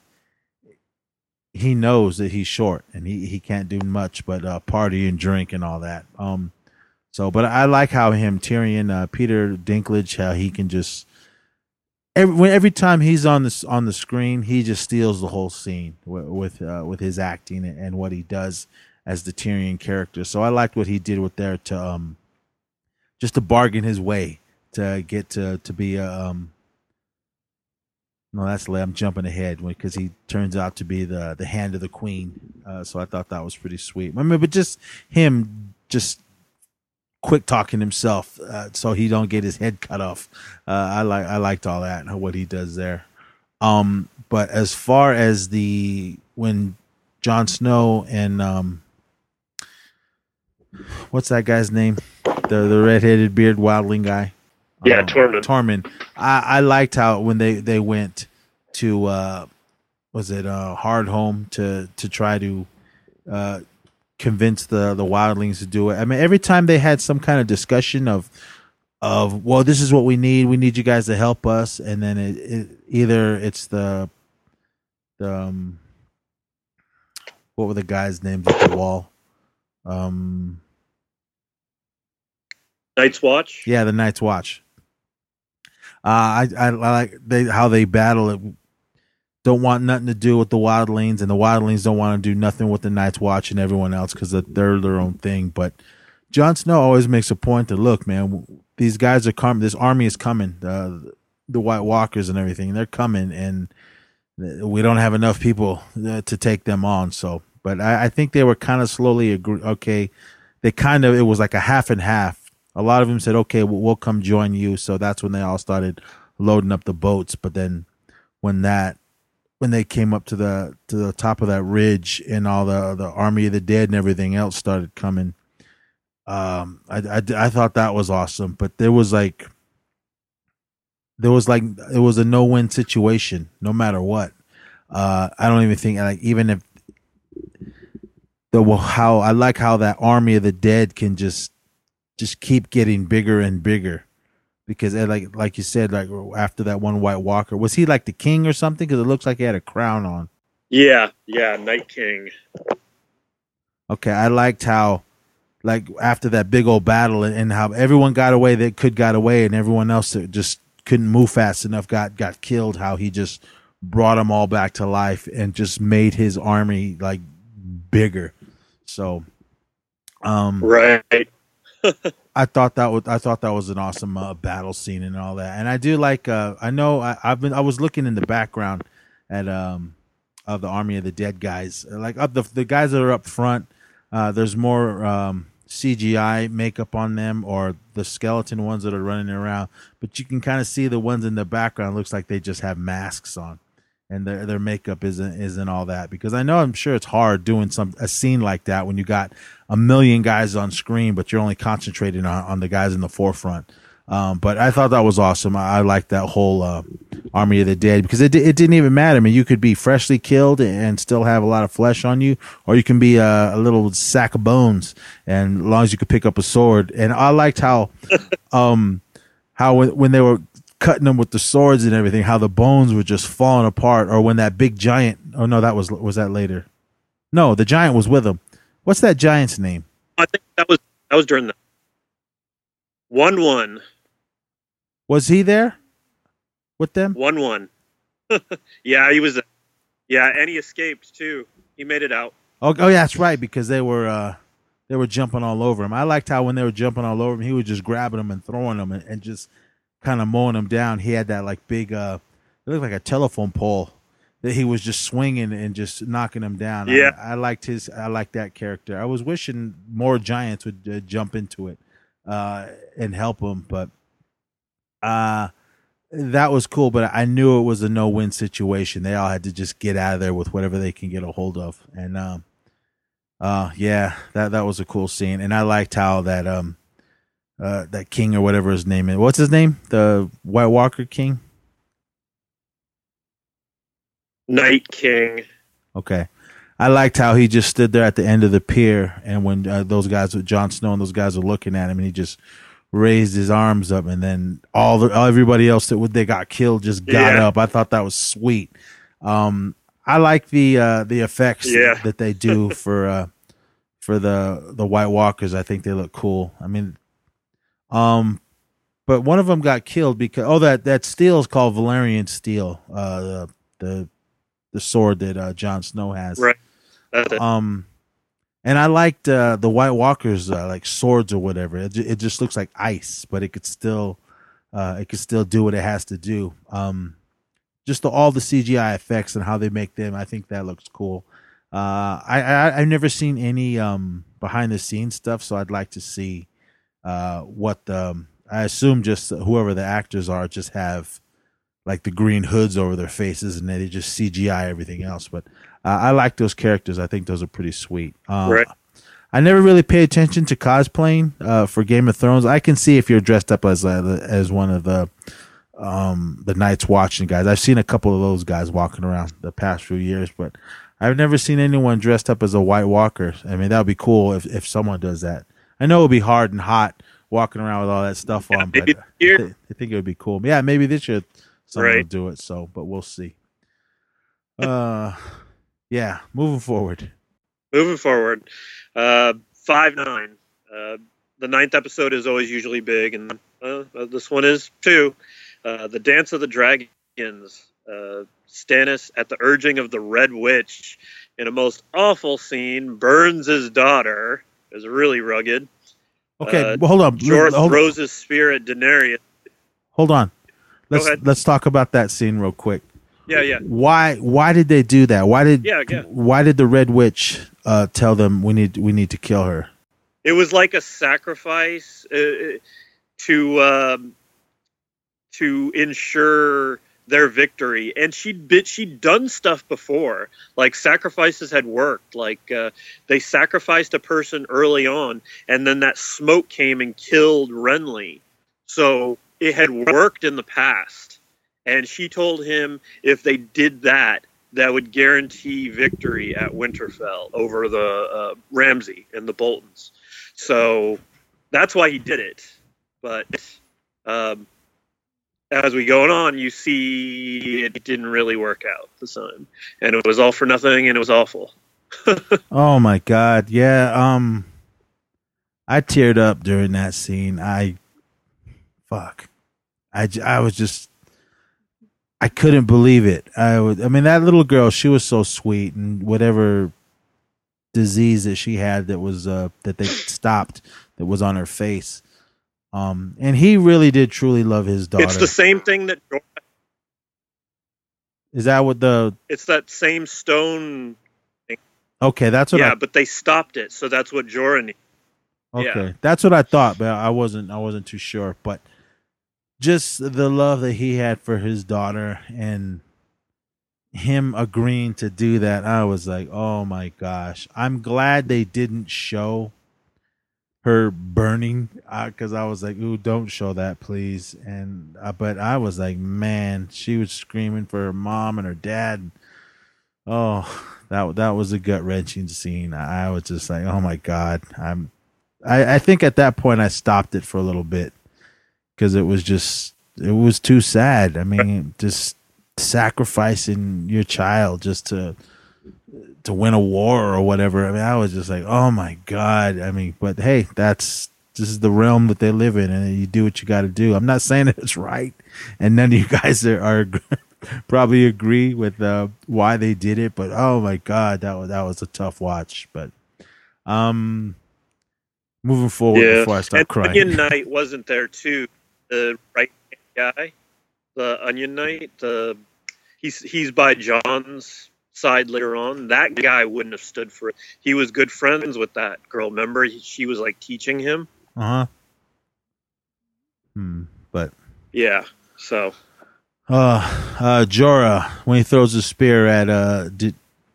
he knows that he's short and he, he can't do much but uh, party and drink and all that. Um, so, but I like how him Tyrion, uh, Peter Dinklage, how he can just every when, every time he's on this on the screen, he just steals the whole scene with with, uh, with his acting and what he does as the Tyrion character. So I liked what he did with there to um just to bargain his way to get to to be a um. No, that's I'm jumping ahead because he turns out to be the the hand of the queen. Uh, so I thought that was pretty sweet. I mean, but just him, just quick talking himself, uh, so he don't get his head cut off. Uh, I like I liked all that what he does there. Um, but as far as the when Jon Snow and um, what's that guy's name? The the redheaded beard wildling guy. Yeah, um, Tormund. Tormund. I, I liked how when they, they went to uh, was it uh, Hardhome to to try to uh, convince the the wildlings to do it. I mean, every time they had some kind of discussion of of well, this is what we need. We need you guys to help us, and then it, it either it's the the um, what were the guys' names at the wall? Um, Night's Watch. Yeah, the Night's Watch. Uh, I, I I like they how they battle it. Don't want nothing to do with the wildlings, and the wildlings don't want to do nothing with the Night's Watch and everyone else because they're their own thing. But Jon Snow always makes a point to look, man. These guys are coming. This army is coming. The the White Walkers and everything. They're coming, and we don't have enough people to take them on. So, but I, I think they were kind of slowly agree. Okay, they kind of it was like a half and half. A lot of them said, okay, we'll, we'll come join you. So that's when they all started loading up the boats. But then when that, when they came up to the, to the top of that ridge and all the, the army of the dead and everything else started coming, um, I, I, I thought that was awesome. But there was like, there was like, it was a no-win situation, no matter what. Uh, I don't even think, like, even if the, how, I like how that army of the dead can just, just keep getting bigger and bigger, because like like you said, like after that one White Walker, was he like the king or something? Because it looks like he had a crown on. Yeah, yeah, Night King. Okay, I liked how, like after that big old battle, and, and how everyone got away that could got away, and everyone else that just couldn't move fast enough got got killed. How he just brought them all back to life and just made his army like bigger. So, um, right. I thought that was I thought that was an awesome uh, battle scene and all that, and I do like. Uh, I know I, I've been I was looking in the background at um of the Army of the Dead guys, like up the the guys that are up front. Uh, there's more um, C G I makeup on them, or the skeleton ones that are running around, but you can kind of see the ones in the background. Looks like they just have masks on, and their their makeup isn't isn't all that, because I know I'm sure it's hard doing some a scene like that when you got a million guys on screen, but you're only concentrating on, on the guys in the forefront. Um, but I thought that was awesome. I, I liked that whole uh, Army of the Dead, because it it didn't even matter. I mean, you could be freshly killed and still have a lot of flesh on you, or you can be a, a little sack of bones, and as long as you could pick up a sword. And I liked how, um, how when, when they were cutting them with the swords and everything, how the bones were just falling apart. Or when that big giant, oh no, that was was that later? No, the giant was with them. What's that giant's name? I think that was that was during the one one. Was he there with them? One one. Yeah, he was. Yeah, and he escaped too. He made it out. Oh, oh yeah, that's right, because they were uh, they were jumping all over him. I liked how when they were jumping all over him, he was just grabbing them and throwing them and, and just kind of mowing them down. He had that like big, uh, it looked like a telephone pole that he was just swinging and just knocking them down. Yeah, I, I liked his. I liked that character. I was wishing more giants would uh, jump into it uh, and help him, but. Uh, that was cool, but I knew it was a no-win situation. They all had to just get out of there with whatever they can get a hold of. And, um, uh, yeah, that, that was a cool scene. And I liked how that, um, uh, that king or whatever his name is. What's his name? The White Walker King? Night King. Okay. I liked how he just stood there at the end of the pier, and when uh, those guys, Jon Snow and those guys were looking at him, and he just raised his arms up, and then all the everybody else that would they got killed just got yeah. up. I thought that was sweet. Um, I like the uh, the effects yeah. that they do for uh, for the the White Walkers. I think they look cool. I mean, um, but one of them got killed because oh that that steel is called Valerian steel. Uh, the the the sword that uh, Jon Snow has. Right. That's it. Um. And I liked uh, the White Walkers, uh, like swords or whatever. It, ju- it just looks like ice, but it could still, uh, it could still do what it has to do. Um, just the, all the C G I effects and how they make them, I think that looks cool. Uh, I, I I've never seen any um, behind the scenes stuff, so I'd like to see uh, what the. Um, I assume just whoever the actors are just have like the green hoods over their faces, and they just C G I everything else, but. Uh, I like those characters. I think those are pretty sweet. Um, right. I never really pay attention to cosplaying uh, for Game of Thrones. I can see if you're dressed up as uh, as one of the um, the Night's Watching guys. I've seen a couple of those guys walking around the past few years, but I've never seen anyone dressed up as a White Walker. I mean, that would be cool if, if someone does that. I know it would be hard and hot walking around with all that stuff yeah, on, but I, th- I think it would be cool. Yeah, maybe this year someone right. will do it. So, but we'll see. Uh. Yeah, moving forward. Moving forward. Uh, five nine. Uh, the ninth episode is always usually big, and uh, this one is too. Uh, the Dance of the Dragons. Uh, Stannis, at the urging of the Red Witch, in a most awful scene, burns his daughter. It was really rugged. Okay, uh, well, hold on. Jorah hold throws his spear at Daenerys. Hold on. Let's Go ahead. let's talk about that scene real quick. Yeah, yeah. Why why did they do that? Why did yeah, yeah. why did the Red Witch uh, tell them we need we need to kill her? It was like a sacrifice uh, to um, to ensure their victory, and she'd been, she'd done stuff before. Like sacrifices had worked. Like uh, they sacrificed a person early on, and then that smoke came and killed Renly. So it had worked in the past. And she told him if they did that, that would guarantee victory at Winterfell over the uh, Ramsay and the Boltons. So that's why he did it. But um, as we go on, you see it didn't really work out this time. And it was all for nothing, and it was awful. Oh, my God. Yeah, um, I teared up during that scene. I, fuck. I, I was just... I couldn't believe it. I would, I mean, that little girl, she was so sweet, and whatever disease that she had that was uh, that they stopped that was on her face. Um, and he really did truly love his daughter. It's the same thing that. Is that what the? It's that same stone. Thing. Okay, that's what. Yeah, I, but they stopped it, so that's what Jorah needed. Okay, yeah. That's what I thought, but I wasn't. I wasn't too sure, but. Just the love that he had for his daughter, and him agreeing to do that, I was like, oh my gosh. I'm glad they didn't show her burning, because I was like, ooh, don't show that, please. And uh, but I was like, man, she was screaming for her mom and her dad. Oh, that that was a gut wrenching scene. I, I was just like, oh my god. I'm, I I think at that point I stopped it for a little bit because it was just it was too sad. I mean, just sacrificing your child just to to win a war or whatever. I mean, I was just like, oh my god. I mean, but hey, that's this is the realm that they live in, and you do what you got to do. I'm not saying that it's right, and none of you guys are, are probably agree with uh, why they did it. But oh my god, that was that was a tough watch. But um, moving forward Yeah, before I start and crying. Onion Knight wasn't there too. The right guy, the Onion Knight. The he's he's by John's side later on. That guy wouldn't have stood for it. He was good friends with that girl. Remember, he, she was like teaching him. Uh huh. Hmm. But Yeah. So. Uh, uh, Jorah, when he throws a spear at uh, did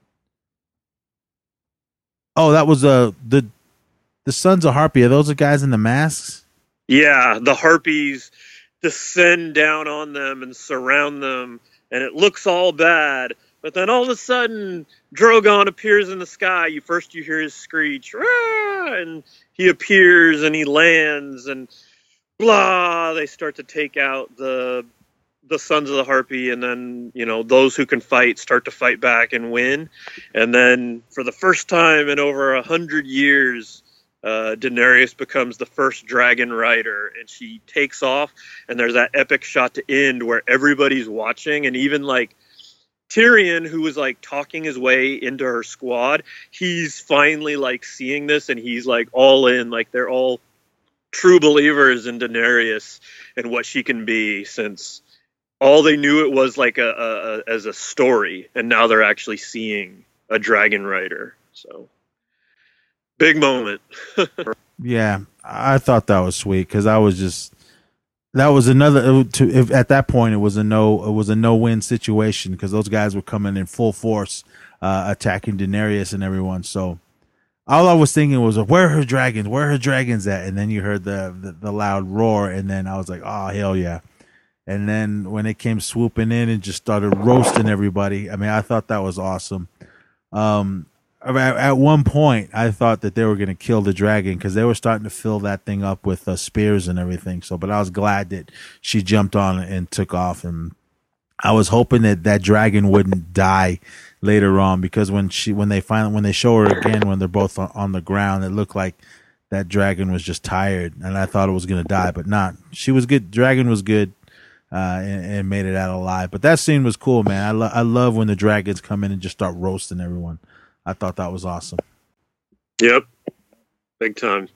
oh that was uh the the Sons of Harpy. Are those the guys in the masks? Yeah, the harpies descend down on them and surround them, and it looks all bad. But then all of a sudden, Drogon appears in the sky. You first you hear his screech, "Rah!" And he appears and he lands, and blah. They start to take out the the Sons of the Harpy, and then you know those who can fight start to fight back and win. And then for the first time in over a hundred years, Uh, Daenerys becomes the first dragon rider, and she takes off, and there's that epic shot to end where everybody's watching, and even like Tyrion, who was like talking his way into her squad, he's finally like seeing this, and he's like all in, like they're all true believers in Daenerys and what she can be, since all they knew it was like a, a, a as a story, and now they're actually seeing a dragon rider. So. Big moment. Yeah, I thought that was sweet because I was just that was another to if at that point it was a no it was a no win situation because those guys were coming in full force uh, attacking Daenerys and everyone. So all I was thinking was, where are her dragons? Where are her dragons at? And then you heard the, the the loud roar, and then I was like, oh hell yeah! And then when it came swooping in and just started roasting everybody, I mean, I thought that was awesome. Um, At one point, I thought that they were going to kill the dragon because they were starting to fill that thing up with uh, spears and everything. So, but I was glad that she jumped on and took off. And I was hoping that that dragon wouldn't die later on because when she, when they finally, when they show her again, when they're both on, on the ground, it looked like that dragon was just tired, and I thought it was going to die, but not. She was good. Dragon was good. Uh, and, and made it out alive. But that scene was cool, man. I, lo- I love when the dragons come in and just start roasting everyone. I thought that was awesome. Yep. Big time.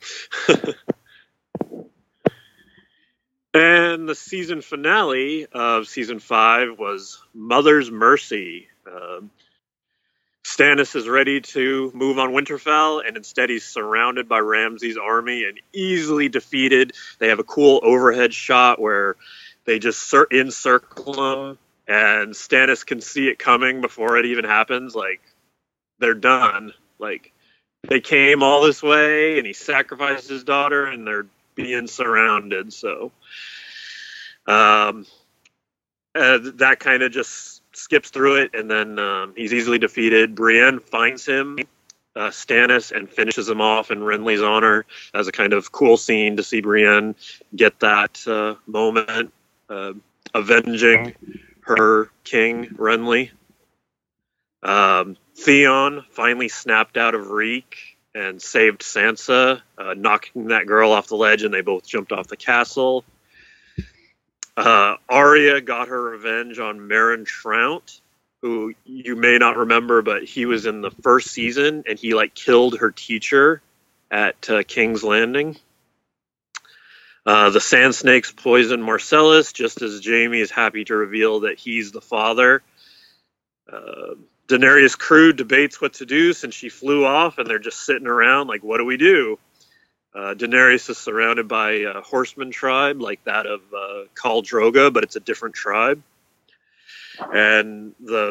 And the season finale of season five was Mother's Mercy. Um, Stannis is ready to move on Winterfell, and instead he's surrounded by Ramsay's army and easily defeated. They have a cool overhead shot where they just cir- encircle him, and Stannis can see it coming before it even happens. Like, they're done. Like, they came all this way, and he sacrificed his daughter, and they're being surrounded. So, um, uh, that kind of just skips through it, and then um, he's easily defeated. Brienne finds him, uh, Stannis, and finishes him off in Renly's honor as a kind of cool scene to see Brienne get that uh, moment, uh, avenging her king, Renly. Um, Theon finally snapped out of Reek and saved Sansa, uh, knocking that girl off the ledge, and they both jumped off the castle. Uh, Arya got her revenge on Meryn Traunt, who you may not remember, but he was in the first season, and he like killed her teacher at uh, King's Landing. Uh, the Sand Snakes poison Marcellus, just as Jaime is happy to reveal that he's the father. Uh, Daenerys' crew debates what to do since she flew off, and they're just sitting around like, what do we do? Uh, Daenerys is surrounded by a horseman tribe like that of uh, Khal Drogo, but it's a different tribe. And the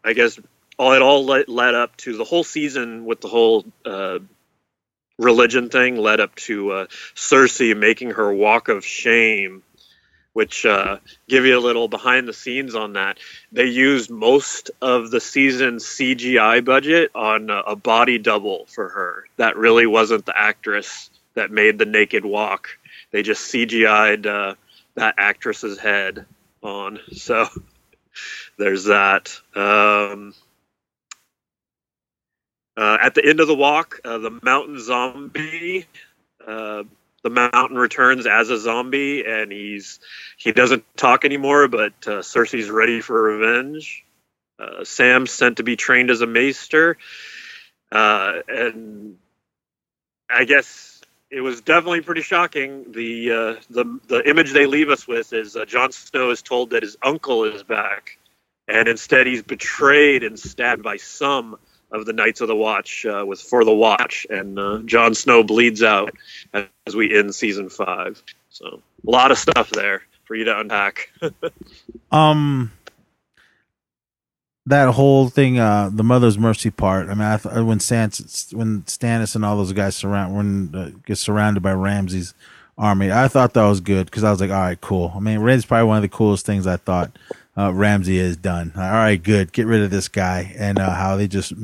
I guess all it all led, led up to the whole season with the whole uh, religion thing led up to uh, Cersei making her walk of shame, which uh, give you a little behind the scenes on that. They used most of the season's C G I budget on uh, a body double for her. That really wasn't the actress that made the naked walk. They just C G I'd uh, that actress's head on. So there's that. Um, uh, at the end of the walk, uh, the mountain zombie, uh, the mountain returns as a zombie, and he's he doesn't talk anymore, but uh, Cersei's ready for revenge. Uh, Sam's sent to be trained as a maester, uh, and I guess it was definitely pretty shocking. The uh, the the image they leave us with is uh, Jon Snow is told that his uncle is back, and instead he's betrayed and stabbed by some of the Knights of the Watch uh, with For the Watch, and uh, Jon Snow bleeds out as we end season five. So a lot of stuff there for you to unpack. um, that whole thing, uh, the Mother's Mercy part. I mean, I th- when Sans, when Stannis and all those guys surround, when uh, get surrounded by Ramsay's army, I thought that was good because I was like, all right, cool. I mean, Red's probably one of the coolest things I thought Uh, Ramsay is done. All right, good. Get rid of this guy. And uh, how they just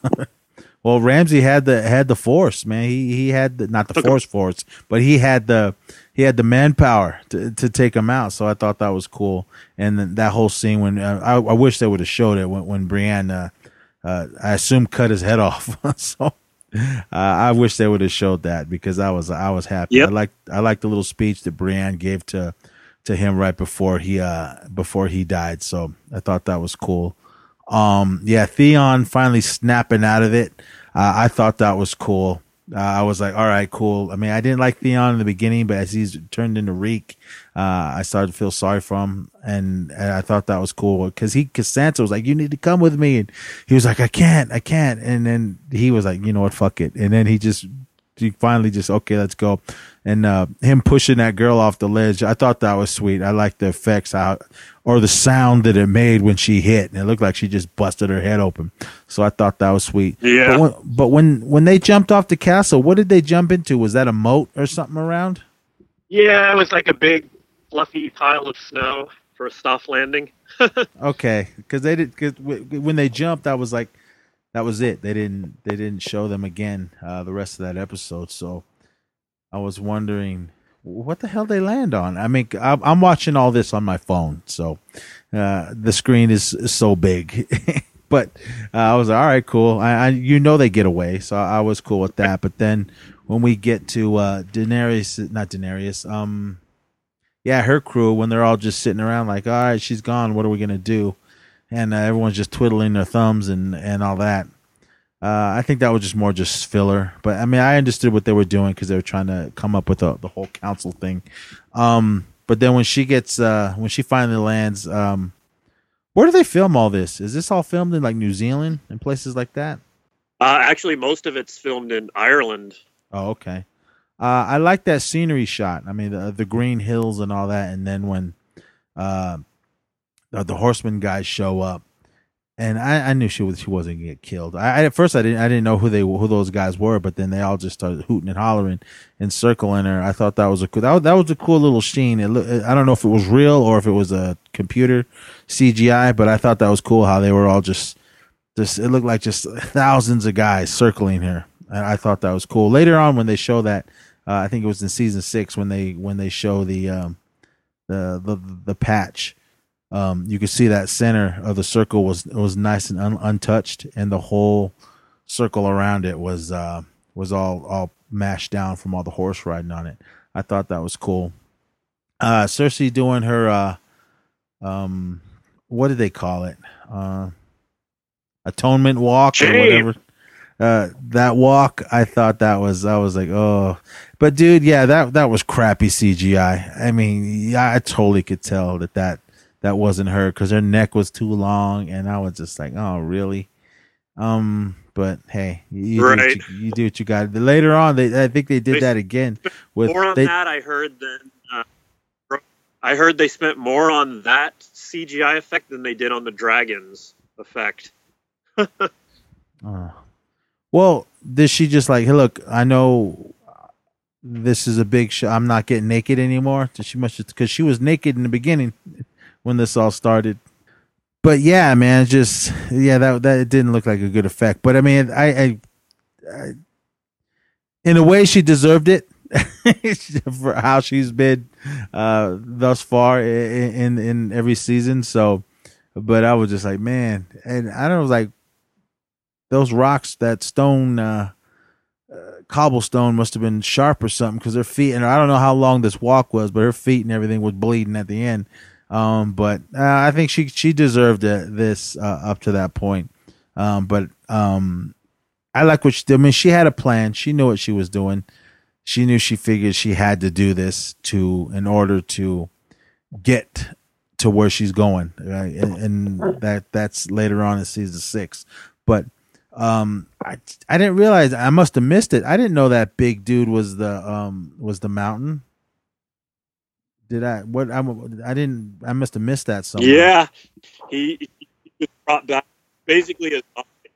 well, Ramsay had the had the force, man. He he had the, not the force force, but he had the he had the manpower to to take him out. So I thought that was cool. And then that whole scene when uh, I, I wish they would have showed it when when Brienne, uh, uh, I assume, cut his head off. so uh, I wish they would have showed that because I was I was happy. Yep. I like I liked the little speech that Brienne gave to. to him right before he uh before he died. So I thought that was cool. Um yeah, Theon finally snapping out of it. Uh, I thought that was cool. Uh, I was like, all right, cool. I mean, I didn't like Theon in the beginning, but as he's turned into Reek, uh, I started to feel sorry for him, and, and I thought that was cool because he, because Sansa was like, "You need to come with me," and he was like, "I can't, I can't," and then he was like, "You know what, fuck it," and then he just, he finally just, okay, let's go, and uh, him pushing that girl off the ledge, I thought that was sweet. I liked the effects out or the sound that it made when she hit, and it looked like she just busted her head open. So I thought that was sweet. Yeah. But when, but when when they jumped off the castle, what did they jump into? Was that a moat or something around? Yeah, it was like a big fluffy pile of snow for a soft landing. Okay, because they did. Cause when they jumped, that was like, that was it. They didn't. They didn't show them again uh, the rest of that episode. So I was wondering what the hell they land on. I mean, I'm, I'm watching all this on my phone, so uh, the screen is, is so big. But uh, I was like, all right, cool. I, I you know they get away, so I was cool with that. But then when we get to uh, Daenerys, not Daenerys, um, yeah, her crew, when they're all just sitting around like, all right, she's gone. What are we gonna do? And uh, everyone's just twiddling their thumbs and and all that. Uh, I think that was just more just filler. But I mean, I understood what they were doing because they were trying to come up with a, the whole council thing. Um, but then when she gets, uh, when she finally lands, um, where do they film all this? Is this all filmed in like New Zealand and places like that? Uh, actually, most of it's filmed in Ireland. Oh, okay. Uh, I like that scenery shot. I mean, the, the green hills and all that. And then when uh, the, the horseman guys show up, and I, I knew she was she wasn't gonna get killed. I, I at first I didn't I didn't know who they who those guys were, but then they all just started hooting and hollering and circling her. I thought that was a cool that was, that was a cool little scene. It look, I don't know if it was real or if it was a computer C G I, but I thought that was cool how they were all just just it looked like just thousands of guys circling her. And I thought that was cool. Later on when they show that, uh, I think it was in season six when they when they show the um, the the the patch. Um, you could see that center of the circle was was nice and un- untouched, and the whole circle around it was uh, was all all mashed down from all the horse riding on it. I thought that was cool. Uh, Cersei doing her uh, um, what did they call it? Uh, atonement walk or whatever. Uh, that walk, I thought that was I was like, oh, but dude, yeah, that that was crappy C G I. I mean, yeah, I totally could tell that that. That wasn't her because her neck was too long, and I was just like, "Oh, really?" Um, but hey, you, right. do, what you, you do what you got. Later on, they I think they did they that again. With more on they, that, I heard than uh, I heard they spent more on that C G I effect than they did on the dragons. effect. Uh, well, did she just like, hey, look, I know this is a big show. I'm not getting naked anymore. Did she must because she was naked in the beginning when this all started. But yeah, man, just yeah, that that it didn't look like a good effect. But I mean, I, I, I in a way, she deserved it for how she's been uh, thus far in, in in every season. So, but I was just like, man, and I don't know, like those rocks, that stone. Uh, Uh, cobblestone must have been sharp or something because her feet, and I don't know how long this walk was, but her feet and everything was bleeding at the end. Um, but uh, I think she she deserved uh, this uh, up to that point. Um, but um, I like what she did. I mean, she had a plan. She knew what she was doing. She knew she figured she had to do this to in order to get to where she's going, right? and, and that that's later on in season six. But Um, I I didn't realize, I must have missed it. I didn't know that big dude was the um was the mountain. Did I? What I I didn't. I must have missed that somewhere. Yeah, he, he was brought back basically as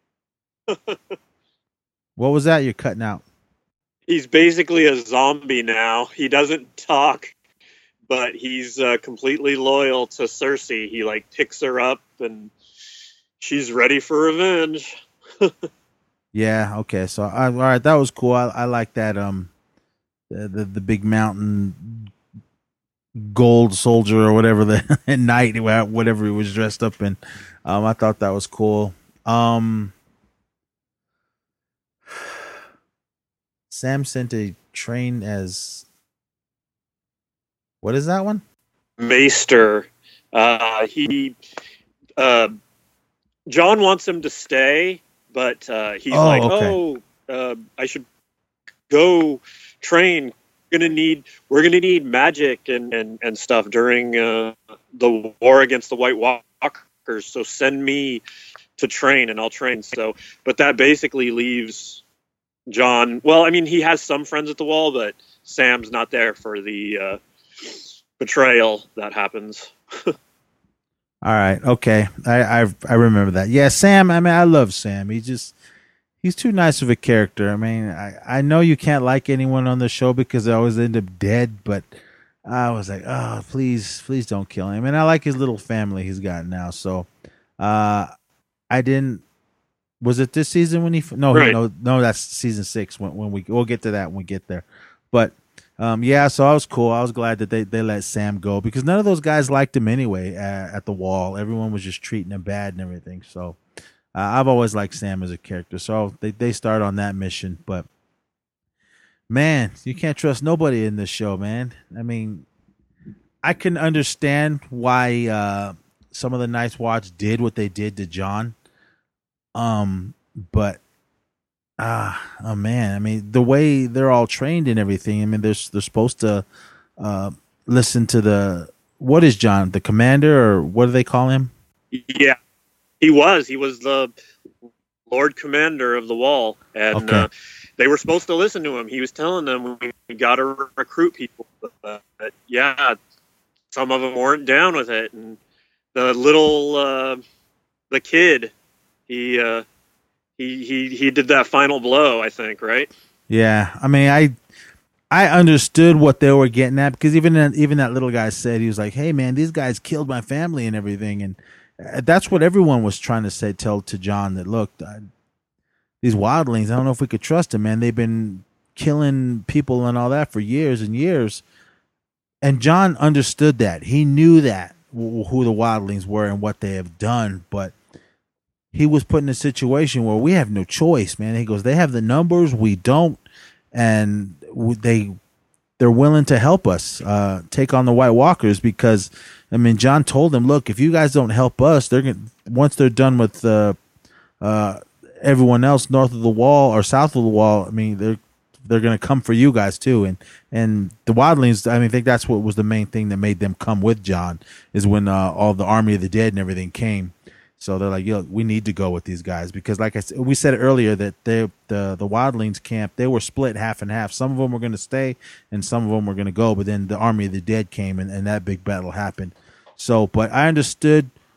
What was that? You're cutting out. he's basically a zombie now. He doesn't talk, but he's uh, completely loyal to Cersei. He like picks her up, and she's ready for revenge. Yeah. Okay. So I, all right, that was cool. I, I like that. Um, the, the the big mountain gold soldier or whatever the knight, whatever he was dressed up in. Um, I thought that was cool. Um, Sam sent a train as what is that one? Maester. Uh, he uh, John wants him to stay. But uh, he's oh, like, okay. oh, uh, I should go train. We're gonna need, we're gonna need magic and, and, and stuff during uh, the war against the White Walkers. So send me to train, and I'll train. So, but that basically leaves John. Well, I mean, he has some friends at the Wall, but Sam's not there for the uh, betrayal that happens. All right, okay, I, I I remember that. Yeah, Sam. I mean, I love Sam. He just he's too nice of a character. I mean, I, I know you can't like anyone on the show because they always end up dead, but I was like, oh, please, please don't kill him. And I like his little family he's got now. So, uh, I didn't. Was it this season when he? No, Right. no, no. That's season six. When when we we'll get to that when we get there, but. Um, yeah, so I was cool. I was glad that they, they let Sam go because none of those guys liked him anyway uh, at the Wall. Everyone was just treating him bad and everything. So uh, I've always liked Sam as a character. So they, they start on that mission. But, man, you can't trust nobody in this show, man. I mean, I can understand why uh, some of the Night's Watch did what they did to John. Um, but... Ah, oh man! I mean, the way they're all trained and everything. I mean, they're they're supposed to uh, listen to the what is John, the commander, or what do they call him? Yeah, he was. He was the Lord Commander of the Wall, and Okay. uh, they were supposed to listen to him. He was telling them we got to recruit people, but, but yeah, some of them weren't down with it. And the little uh, the kid, he. Uh, He, he he did that final blow, I think, right? Yeah, I mean, I I understood what they were getting at because even that, even that little guy said he was like, "Hey, man, these guys killed my family and everything," and uh, that's what everyone was trying to say. Tell to John that look, I, these wildlings. I don't know if we could trust them, man. They've been killing people and all that for years and years, and John understood that. He knew that who the wildlings were and what they have done, but. He was put in a situation where we have no choice, man. He goes, they have the numbers, we don't, and they they're willing to help us uh, take on the White Walkers because, I mean, John told them, look, if you guys don't help us, they're gonna once they're done with uh, uh, everyone else north of the Wall or south of the Wall. I mean, they're they're gonna come for you guys too, and and the Wildlings. I mean, I think that's what was the main thing that made them come with John is when uh, all the Army of the Dead and everything came. So they're like, yo, we need to go with these guys because, like I said, we said earlier that they, the the Wildlings camp, they were split half and half. Some of them were going to stay, and some of them were going to go. But then the Army of the Dead came, and, and that big battle happened. So, but I understood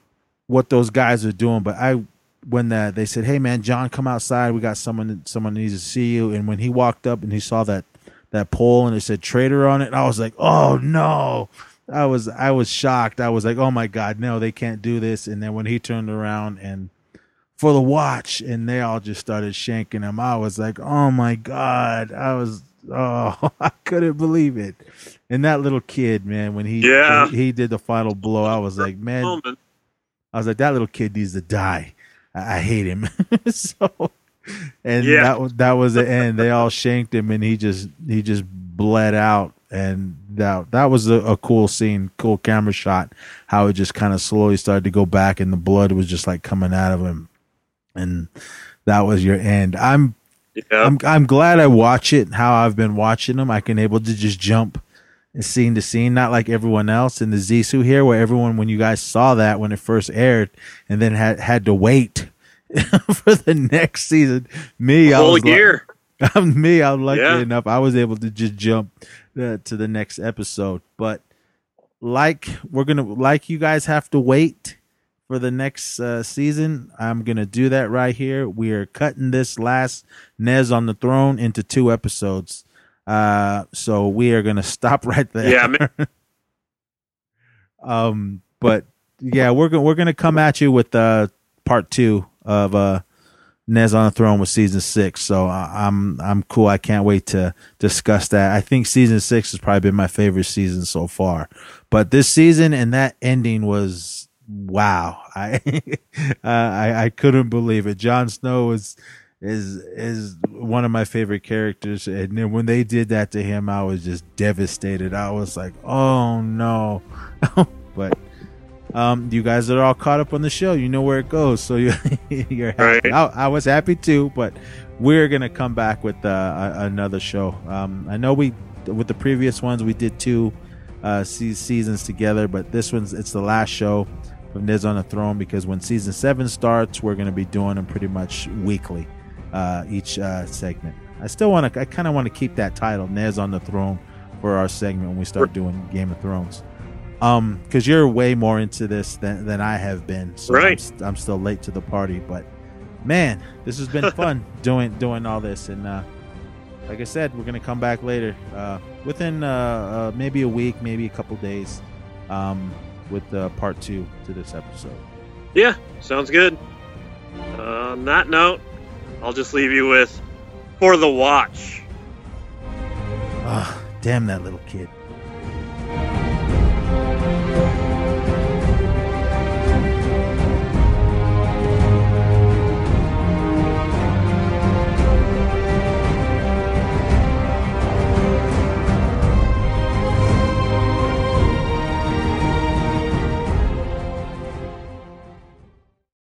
what those guys are doing. But I, when that they said, "Hey man, John, come outside. We got someone. Someone needs to see you." And when he walked up and he saw that that pole and it said "Traitor" on it, I was like, "Oh no!" I was I was shocked. I was like, "Oh my God, no, they can't do this." And then when he turned around and for the watch, and they all just started shanking him, I was like, "Oh my God!" I was. Oh, I couldn't believe it. And that little kid, man, when he Yeah. when he did the final blow, I was like, man, Moment. I was like, that little kid needs to die. I, I hate him. So, and Yeah. that was that was the end. They all shanked him, and he just he just bled out. And that that was a, a cool scene, cool camera shot. How it just kind of slowly started to go back, and the blood was just like coming out of him. And that was your end. I'm. Yeah. I'm I'm glad I watch it. How I've been watching them, I can able to just jump scene to scene, not like everyone else in the Zissou here, where everyone, when you guys saw that when it first aired, and then had had to wait for the next season. Me, A I whole was year. Like, I'm me. I'm lucky Yeah. enough. I was able to just jump uh, to the next episode. But like we're gonna like you guys have to wait for the next uh, season. I'm going to do that right here. We are cutting this last Nez on the Throne into two episodes. Uh, so we are going to stop right there. Yeah, man. um, but yeah, we're going we're going to come at you with uh, part two of uh, Nez on the Throne with season six. So I- I'm I'm cool. I can't wait to discuss that. I think season six has probably been my favorite season so far. But this season and that ending was wow. I, uh, I I couldn't believe it. Jon Snow is is is one of my favorite characters, and then when they did that to him, I was just devastated. I was like, oh no. But um, you guys are all caught up on the show. You know where it goes, so you you're happy. Right. I, I was happy too, but we're gonna come back with uh, a, another show. Um, I know we with the previous ones we did two uh, se- seasons together, but this one's it's the last show of Nez on the Throne, because when season seven starts, we're going to be doing them pretty much weekly, uh, each uh, segment. I still want to, I kind of want to keep that title, Nez on the Throne, for our segment when we start doing Game of Thrones. Um, because you're way more into this than, than I have been, so Right. I'm, st- I'm still late to the party. But man, this has been fun doing doing all this, and uh, like I said, we're going to come back later, uh, within uh, uh, maybe a week, maybe a couple days. Um, with uh, part two to this episode. Yeah, sounds good. Uh, on that note, I'll just leave you with For the Watch. Ah, damn that little kid.